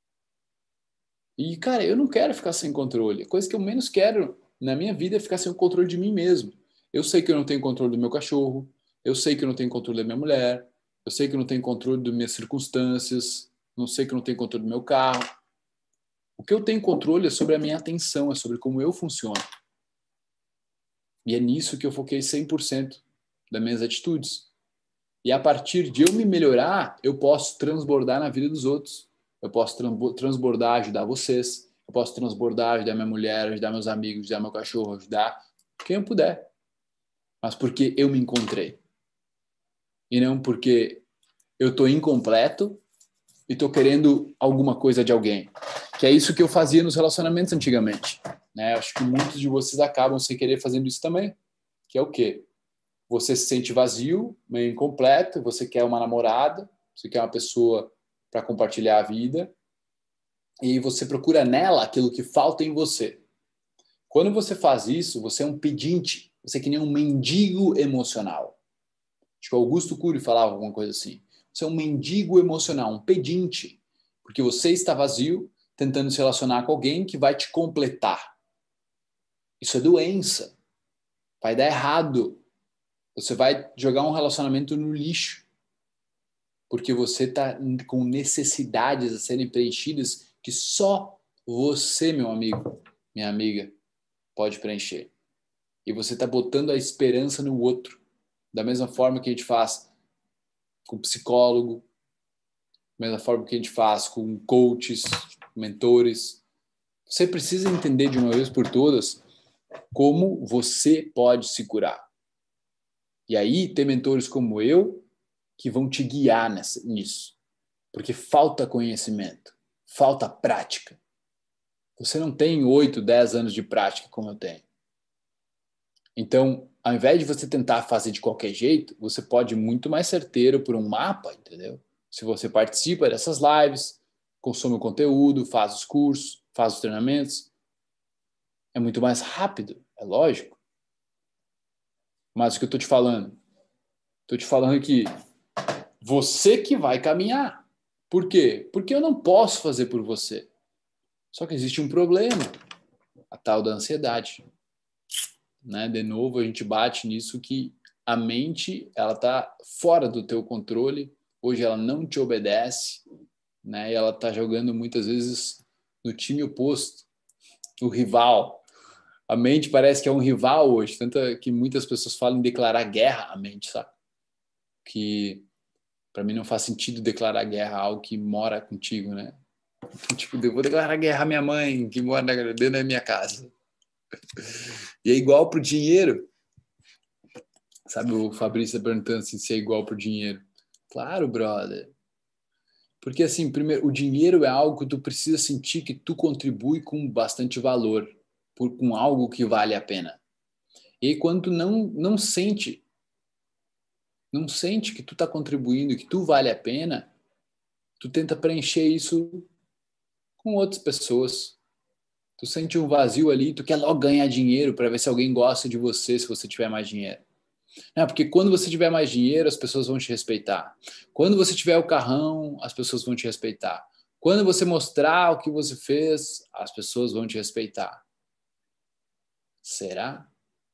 E, cara, eu não quero ficar sem controle. A coisa que eu menos quero na minha vida é ficar sem o controle de mim mesmo. Eu sei que eu não tenho controle do meu cachorro, eu sei que eu não tenho controle da minha mulher, eu sei que eu não tenho controle das minhas circunstâncias, não sei que eu não tenho controle do meu carro. O que eu tenho controle é sobre a minha atenção, é sobre como eu funciono. E é nisso que eu foquei cem por cento das minhas atitudes. E a partir de eu me melhorar, eu posso transbordar na vida dos outros. Eu posso transbordar, ajudar vocês. Eu posso transbordar, ajudar minha mulher, ajudar meus amigos, ajudar meu cachorro, ajudar quem eu puder. Mas porque eu me encontrei. E não porque eu estou incompleto e estou querendo alguma coisa de alguém. Que é isso que eu fazia nos relacionamentos antigamente. Né? Acho que muitos de vocês acabam sem querer fazendo isso também. Que é o quê? Você se sente vazio, meio incompleto, você quer uma namorada, você quer uma pessoa para compartilhar a vida, e você procura nela aquilo que falta em você. Quando você faz isso, você é um pedinte, você é que nem um mendigo emocional. Acho que o Augusto Cury falava alguma coisa assim. Você é um mendigo emocional, um pedinte, porque você está vazio, tentando se relacionar com alguém que vai te completar. Isso é doença. Vai dar errado. Você vai jogar um relacionamento no lixo. Porque você está com necessidades a serem preenchidas que só você, meu amigo, minha amiga, pode preencher. E você está botando a esperança no outro. Da mesma forma que a gente faz com psicólogo, da mesma forma que a gente faz com coaches, mentores. Você precisa entender de uma vez por todas como você pode se curar. E aí, ter mentores como eu que vão te guiar nessa, nisso. Porque falta conhecimento, falta prática. Você não tem oito, dez anos de prática como eu tenho. Então, ao invés de você tentar fazer de qualquer jeito, você pode ir muito mais certeiro por um mapa, entendeu? Se você participa dessas lives, consome o conteúdo, faz os cursos, faz os treinamentos, é muito mais rápido, é lógico. Mas o que eu estou te falando? Estou te falando que você que vai caminhar. Por quê? Porque eu não posso fazer por você. Só que existe um problema, a tal da ansiedade. Né? De novo, a gente bate nisso que a mente ela está fora do teu controle. Hoje ela não te obedece, né? E ela está jogando muitas vezes no time oposto, o rival. A mente parece que é um rival hoje, tanto que muitas pessoas falam em declarar guerra à mente, sabe? Que para mim não faz sentido declarar guerra a algo que mora contigo, né? Tipo, eu vou declarar guerra à minha mãe, que mora dentro da minha casa. E é igual pro dinheiro. Sabe, o Fabrício tá perguntando assim, se é igual pro dinheiro. Claro, brother. Porque assim, primeiro, o dinheiro é algo que tu precisa sentir que tu contribui com bastante valor, por, com algo que vale a pena. E aí, quando tu não, não sente, não sente que tu tá contribuindo, que tu vale a pena, tu tenta preencher isso com outras pessoas. Tu sente um vazio ali, tu quer logo ganhar dinheiro para ver se alguém gosta de você se você tiver mais dinheiro. Não, porque quando você tiver mais dinheiro, as pessoas vão te respeitar. Quando você tiver o carrão, as pessoas vão te respeitar. Quando você mostrar o que você fez, as pessoas vão te respeitar. Será?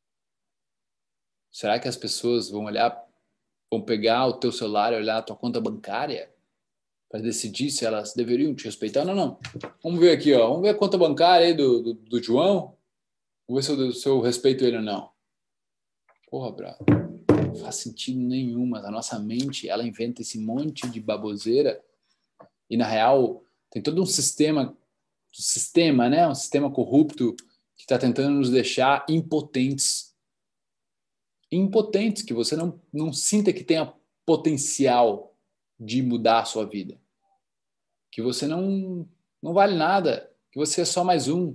Será que as pessoas vão olhar, vão pegar o teu celular e olhar a tua conta bancária para decidir se elas deveriam te respeitar? Não, não. Vamos ver aqui, ó. Vamos ver a conta bancária aí do, do, do João. Vamos ver se eu, se eu respeito ele ou não. Porra, bravo. Não faz sentido nenhum, mas a nossa mente, ela inventa esse monte de baboseira e, na real, tem todo um sistema, um sistema, né? Um sistema corrupto que está tentando nos deixar impotentes. Impotentes, que você não, não sinta que tenha potencial de mudar a sua vida. Que você não, não vale nada, que você é só mais um.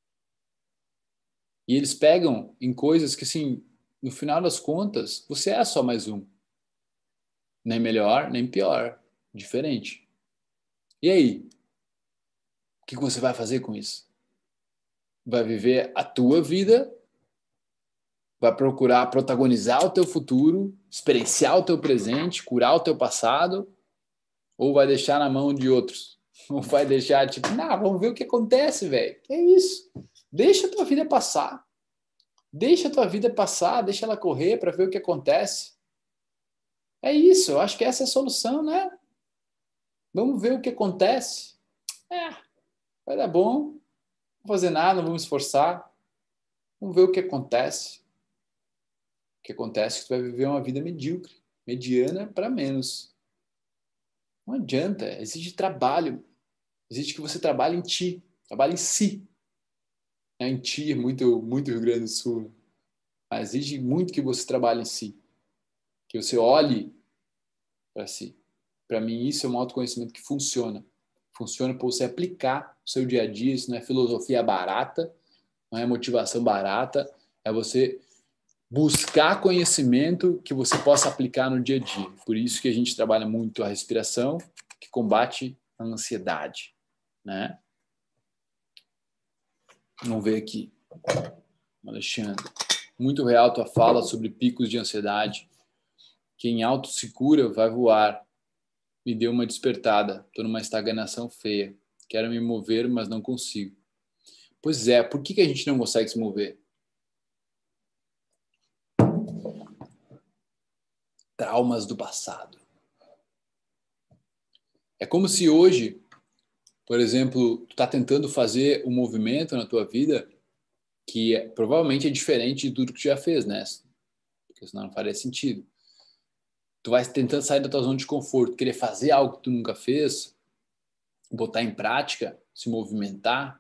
E eles pegam em coisas que, assim, no final das contas, você é só mais um. Nem melhor, nem pior. Diferente. E aí? O que você vai fazer com isso? Vai viver a tua vida? Vai procurar protagonizar o teu futuro? Experienciar o teu presente? Curar o teu passado? Ou vai deixar na mão de outros? Ou vai deixar, tipo, não, vamos ver o que acontece, velho. Que é isso? Deixa a tua vida passar. Deixa a tua vida passar, deixa ela correr para ver o que acontece. É isso, eu acho que essa é a solução, né? Vamos ver o que acontece. É, vai dar bom, não vou fazer nada, não vou me esforçar. Vamos ver o que acontece. O que acontece é que tu vai viver uma vida medíocre, mediana para menos. Não adianta, exige trabalho. Exige que você trabalhe em ti. Trabalha em si. É, em ti, é muito, muito Rio Grande do Sul. Mas exige muito que você trabalhe em si. Que você olhe para si. Para mim, isso é um autoconhecimento que funciona. Funciona para você aplicar no seu dia a dia. Isso não é filosofia barata, não é motivação barata. É você buscar conhecimento que você possa aplicar no dia a dia. Por isso que a gente trabalha muito a respiração, que combate a ansiedade, né? Vamos ver aqui. Alexandre. Muito real tua fala sobre picos de ansiedade. Quem auto se cura vai voar. Me deu uma despertada. Estou numa estagnação feia. Quero me mover, mas não consigo. Pois é, por que que a gente não consegue se mover? Traumas do passado. É como se hoje, por exemplo, tu está tentando fazer um movimento na tua vida que é, provavelmente é diferente de tudo que tu já fez, né? Porque senão não faria sentido. Tu vai tentando sair da tua zona de conforto, querer fazer algo que tu nunca fez, botar em prática, se movimentar,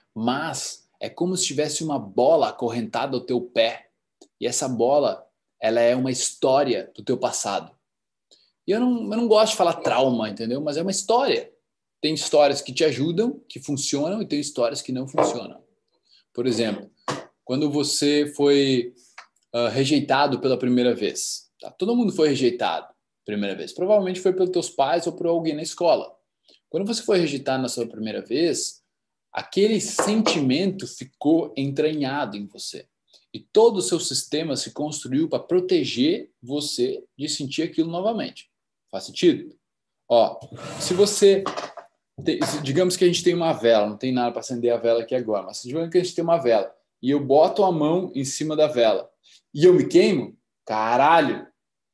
mas é como se tivesse uma bola acorrentada ao teu pé. E essa bola, ela é uma história do teu passado. E eu não, eu não gosto de falar trauma, entendeu? Mas é uma história. Tem histórias que te ajudam, que funcionam, e tem histórias que não funcionam. Por exemplo, quando você foi uh, rejeitado pela primeira vez. Tá? Todo mundo foi rejeitado primeira vez. Provavelmente foi pelos teus pais ou por alguém na escola. Quando você foi rejeitado na sua primeira vez, aquele sentimento ficou entranhado em você. E todo o seu sistema se construiu para proteger você de sentir aquilo novamente. Faz sentido? Ó, se você... Tem, digamos que a gente tem uma vela, não tem nada para acender a vela aqui agora, mas digamos que a gente tem uma vela e eu boto a mão em cima da vela e eu me queimo, caralho,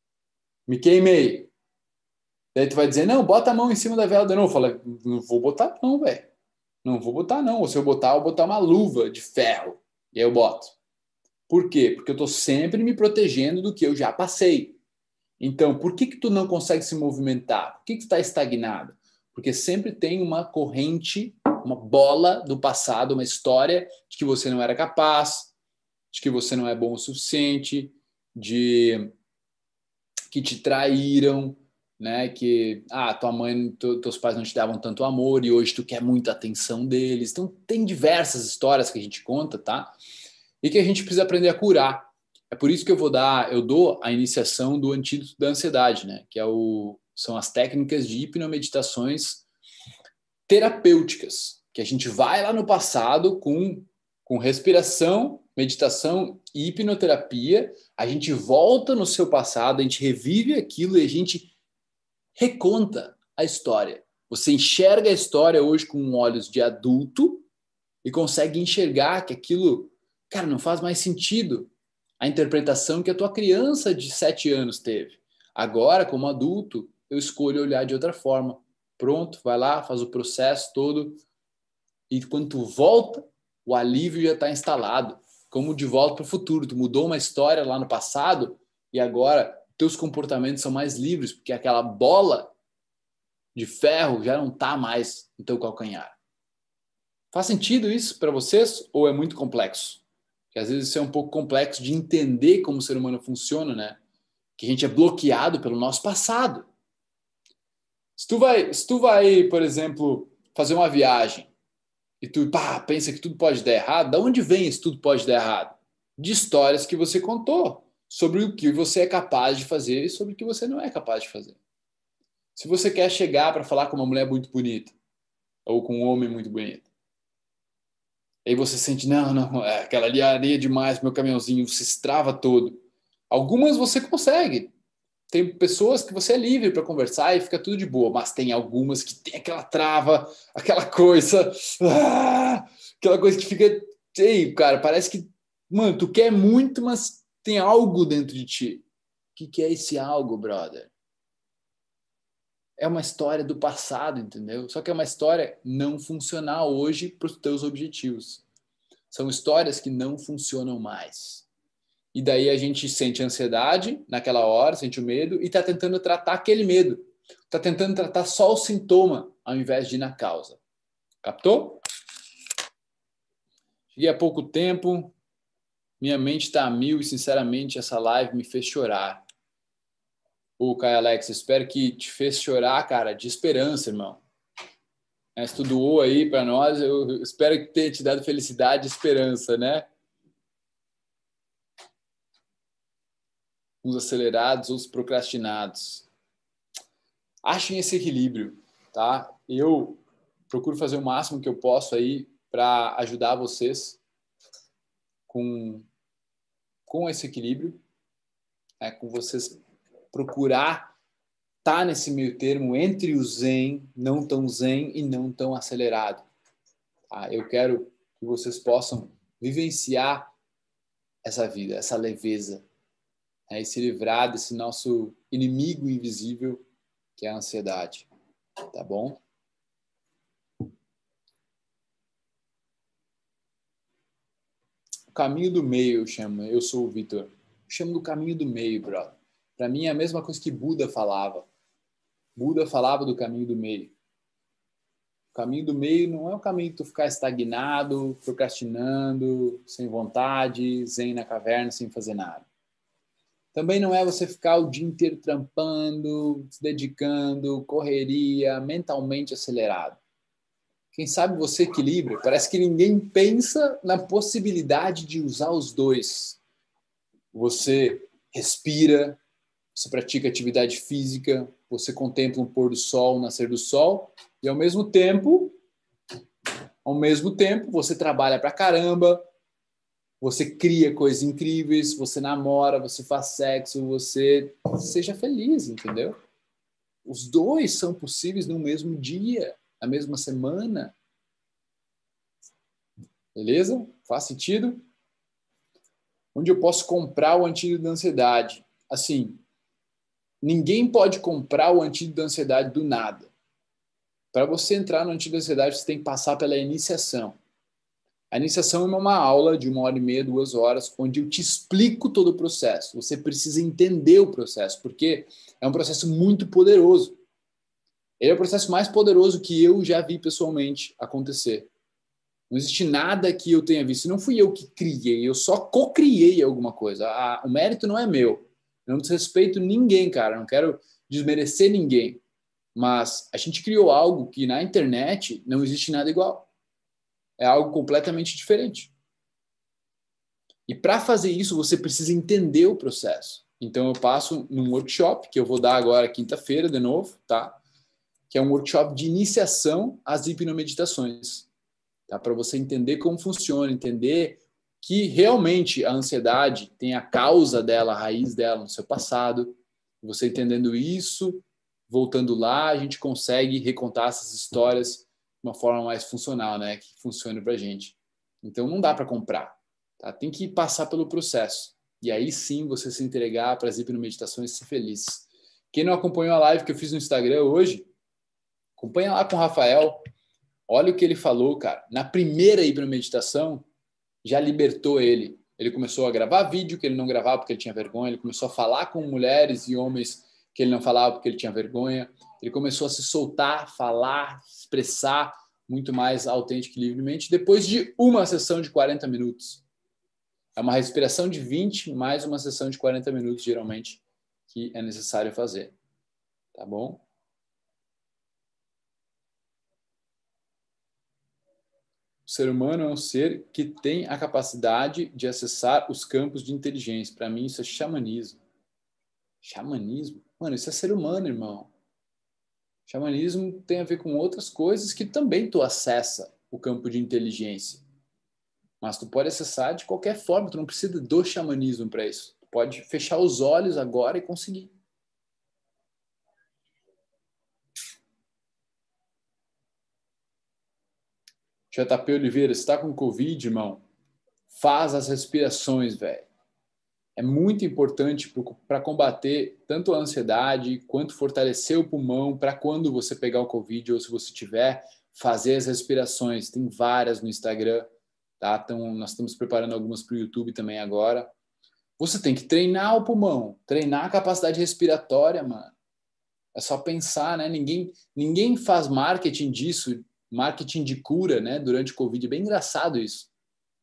me queimei. Daí tu vai dizer, não, bota a mão em cima da vela de novo. Eu falo, não vou botar não, velho. Não vou botar não. Ou se eu botar, eu vou botar uma luva de ferro. E aí eu boto. Por quê? Porque eu tô sempre me protegendo do que eu já passei. Então, por que que tu não consegue se movimentar? Por que que tu tá estagnado? Porque sempre tem uma corrente, uma bola do passado, uma história de que você não era capaz, de que você não é bom o suficiente, de que te traíram, né? Que ah, tua mãe, tu, teus pais não te davam tanto amor e hoje tu quer muita atenção deles. Então tem diversas histórias que a gente conta, tá? E que a gente precisa aprender a curar. É por isso que eu vou dar, eu dou a iniciação do antídoto da ansiedade, né? Que é o, são as técnicas de hipnomeditações terapêuticas, que a gente vai lá no passado com, com respiração, meditação e hipnoterapia, a gente volta no seu passado, a gente revive aquilo e a gente reconta a história. Você enxerga a história hoje com olhos de adulto e consegue enxergar que aquilo, cara, não faz mais sentido a interpretação que a tua criança de sete anos teve. Agora, como adulto, eu escolho olhar de outra forma. Pronto, vai lá, faz o processo todo. E quando tu volta, o alívio já está instalado. Como de volta para o futuro. Tu mudou uma história lá no passado e agora teus comportamentos são mais livres, porque aquela bola de ferro já não está mais no teu calcanhar. Faz sentido isso para vocês ou é muito complexo? Que às vezes isso é um pouco complexo de entender como o ser humano funciona, né? Que a gente é bloqueado pelo nosso passado. Se tu vai, se tu vai, por exemplo, fazer uma viagem e tu pá, pensa que tudo pode dar errado, da onde vem isso tudo pode dar errado? De histórias que você contou sobre o que você é capaz de fazer e sobre o que você não é capaz de fazer. Se você quer chegar para falar com uma mulher muito bonita ou com um homem muito bonito, aí você sente, não, não, é, aquela ali é areia demais pro meu caminhãozinho, você se trava todo. Algumas você consegue. Tem pessoas que você é livre para conversar e fica tudo de boa, mas tem algumas que tem aquela trava, aquela coisa, ah, aquela coisa que fica, ei, cara, parece que, mano, tu quer muito, mas tem algo dentro de ti. O que, que é esse algo, brother? É uma história do passado, entendeu? Só que é uma história não funcional hoje para os teus objetivos. São histórias que não funcionam mais. E daí a gente sente ansiedade naquela hora, sente o medo e está tentando tratar aquele medo. Está tentando tratar só o sintoma ao invés de ir na causa. Captou? Cheguei há pouco tempo, minha mente está a mil e, sinceramente, essa live me fez chorar. Ô, Caio Alex, espero que te fez chorar, cara, de esperança, irmão. É, se tu doou aí para nós, eu espero que tenha te dado felicidade e esperança, né? Uns acelerados, outros procrastinados. Achem esse equilíbrio, tá? Eu procuro fazer o máximo que eu posso aí para ajudar vocês com, com esse equilíbrio, é, com vocês procurar estar tá nesse meio termo entre o zen, não tão zen e não tão acelerado. Tá? Eu quero que vocês possam vivenciar essa vida, essa leveza, né? E se livrar desse nosso inimigo invisível, que é a ansiedade. Tá bom? O caminho do meio eu chamo. Eu sou o Vitor. Eu chamo do caminho do meio, brother. Para mim é a mesma coisa que Buda falava. Buda falava do caminho do meio. O caminho do meio não é o caminho de tu ficar estagnado, procrastinando, sem vontade, zen na caverna, sem fazer nada. Também não é você ficar o dia inteiro trampando, se dedicando, correria, mentalmente acelerado. Quem sabe você equilibra. Parece que ninguém pensa na possibilidade de usar os dois. Você respira, você pratica atividade física, você contempla um pôr do sol, um nascer do sol, e ao mesmo tempo, ao mesmo tempo, você trabalha pra caramba, você cria coisas incríveis, você namora, você faz sexo, você seja feliz, entendeu? Os dois são possíveis no mesmo dia, na mesma semana. Beleza? Faz sentido? Onde eu posso comprar o antídoto da ansiedade? Assim, ninguém pode comprar o antídoto da ansiedade do nada. Para você entrar no antídoto da ansiedade, você tem que passar pela iniciação. A iniciação é uma aula de uma hora e meia, duas horas, onde eu te explico todo o processo. Você precisa entender o processo, porque é um processo muito poderoso. Ele é o processo mais poderoso que eu já vi pessoalmente acontecer. Não existe nada que eu tenha visto. Não fui eu que criei, eu só co-criei alguma coisa. A, o mérito não é meu. Eu não desrespeito ninguém, cara. Eu não quero desmerecer ninguém. Mas a gente criou algo que na internet não existe nada igual. É algo completamente diferente. E para fazer isso, você precisa entender o processo. Então eu passo num workshop, que eu vou dar agora quinta-feira de novo, tá? Que é um workshop de iniciação às hipnomeditações. Tá? Para você entender como funciona, entender que realmente a ansiedade tem a causa dela, a raiz dela no seu passado. Você entendendo isso, voltando lá, a gente consegue recontar essas histórias de uma forma mais funcional, né? Que funcione para a gente. Então não dá para comprar. Tá? Tem que passar pelo processo. E aí sim você se entregar para as hipnomeditações e ser feliz. Quem não acompanhou a live que eu fiz no Instagram hoje, acompanha lá com o Rafael. Olha o que ele falou, cara. Na primeira hipnomeditação, já libertou ele. Ele começou a gravar vídeo que ele não gravava porque ele tinha vergonha. Ele começou a falar com mulheres e homens que ele não falava porque ele tinha vergonha. Ele começou a se soltar, falar, expressar muito mais autêntico e livremente depois de uma sessão de quarenta minutos. É uma respiração de vinte mais uma sessão de quarenta minutos, geralmente, que é necessário fazer. Tá bom? O ser humano é um ser que tem a capacidade de acessar os campos de inteligência. Para mim, isso é xamanismo. Xamanismo? Mano, isso é ser humano, irmão. Xamanismo tem a ver com outras coisas que também tu acessa o campo de inteligência. Mas tu pode acessar de qualquer forma, tu não precisa do xamanismo para isso. Tu pode fechar os olhos agora e conseguir. J P Oliveira, você tá com Covid, irmão? Faz as respirações, velho. É muito importante para combater tanto a ansiedade quanto fortalecer o pulmão para quando você pegar o Covid ou se você tiver, fazer as respirações. Tem várias no Instagram, tá? Então, nós estamos preparando algumas para o YouTube também agora. Você tem que treinar o pulmão, treinar a capacidade respiratória, mano. É só pensar, né? Ninguém, ninguém faz marketing disso, marketing de cura, né? Durante o Covid. É bem engraçado isso.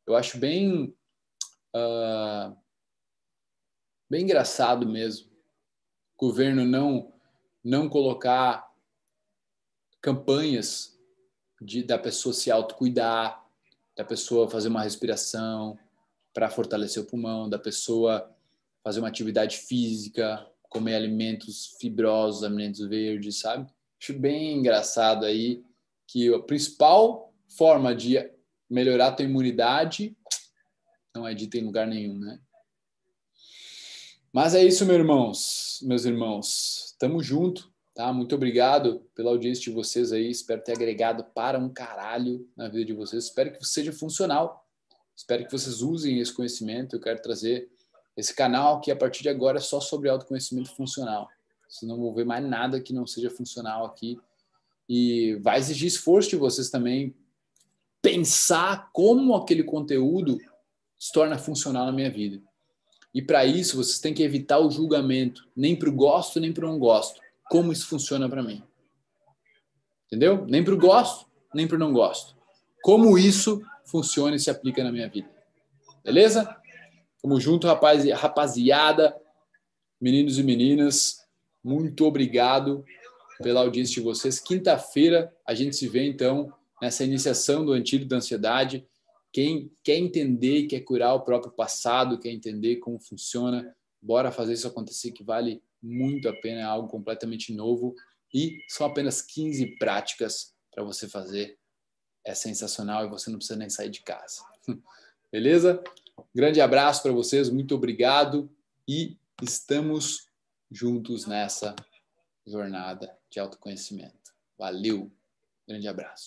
eu acho bem, uh, bem engraçado mesmo o governo não, não colocar campanhas de, da pessoa se autocuidar, da pessoa fazer uma respiração para fortalecer o pulmão, da pessoa fazer uma atividade física, comer alimentos fibrosos, alimentos verdes, sabe? Acho bem engraçado aí que a principal forma de melhorar a tua imunidade não é dita em lugar nenhum, né? Mas é isso, meus irmãos, meus irmãos. Tamo junto, tá? Muito obrigado pela audiência de vocês aí. Espero ter agregado para um caralho na vida de vocês. Espero que seja funcional. Espero que vocês usem esse conhecimento. Eu quero trazer esse canal que a partir de agora é só sobre autoconhecimento funcional. Vocês não vão ver mais nada que não seja funcional aqui. E vai exigir esforço de vocês também pensar como aquele conteúdo se torna funcional na minha vida. E para isso, vocês têm que evitar o julgamento, nem para o gosto, nem para o não gosto. Como isso funciona para mim. Entendeu? Nem para o gosto, nem para o não gosto. Como isso funciona e se aplica na minha vida. Beleza? Tamo junto, rapaz, rapaziada, meninos e meninas. Muito obrigado pela audiência de vocês. Quinta-feira a gente se vê, então, nessa iniciação do Antídoto da Ansiedade. Quem quer entender, quer curar o próprio passado, quer entender como funciona, bora fazer isso acontecer, que vale muito a pena, é algo completamente novo. E são apenas quinze práticas para você fazer. É sensacional e você não precisa nem sair de casa. Beleza? Grande abraço para vocês, muito obrigado e estamos juntos nessa jornada de autoconhecimento. Valeu, grande abraço.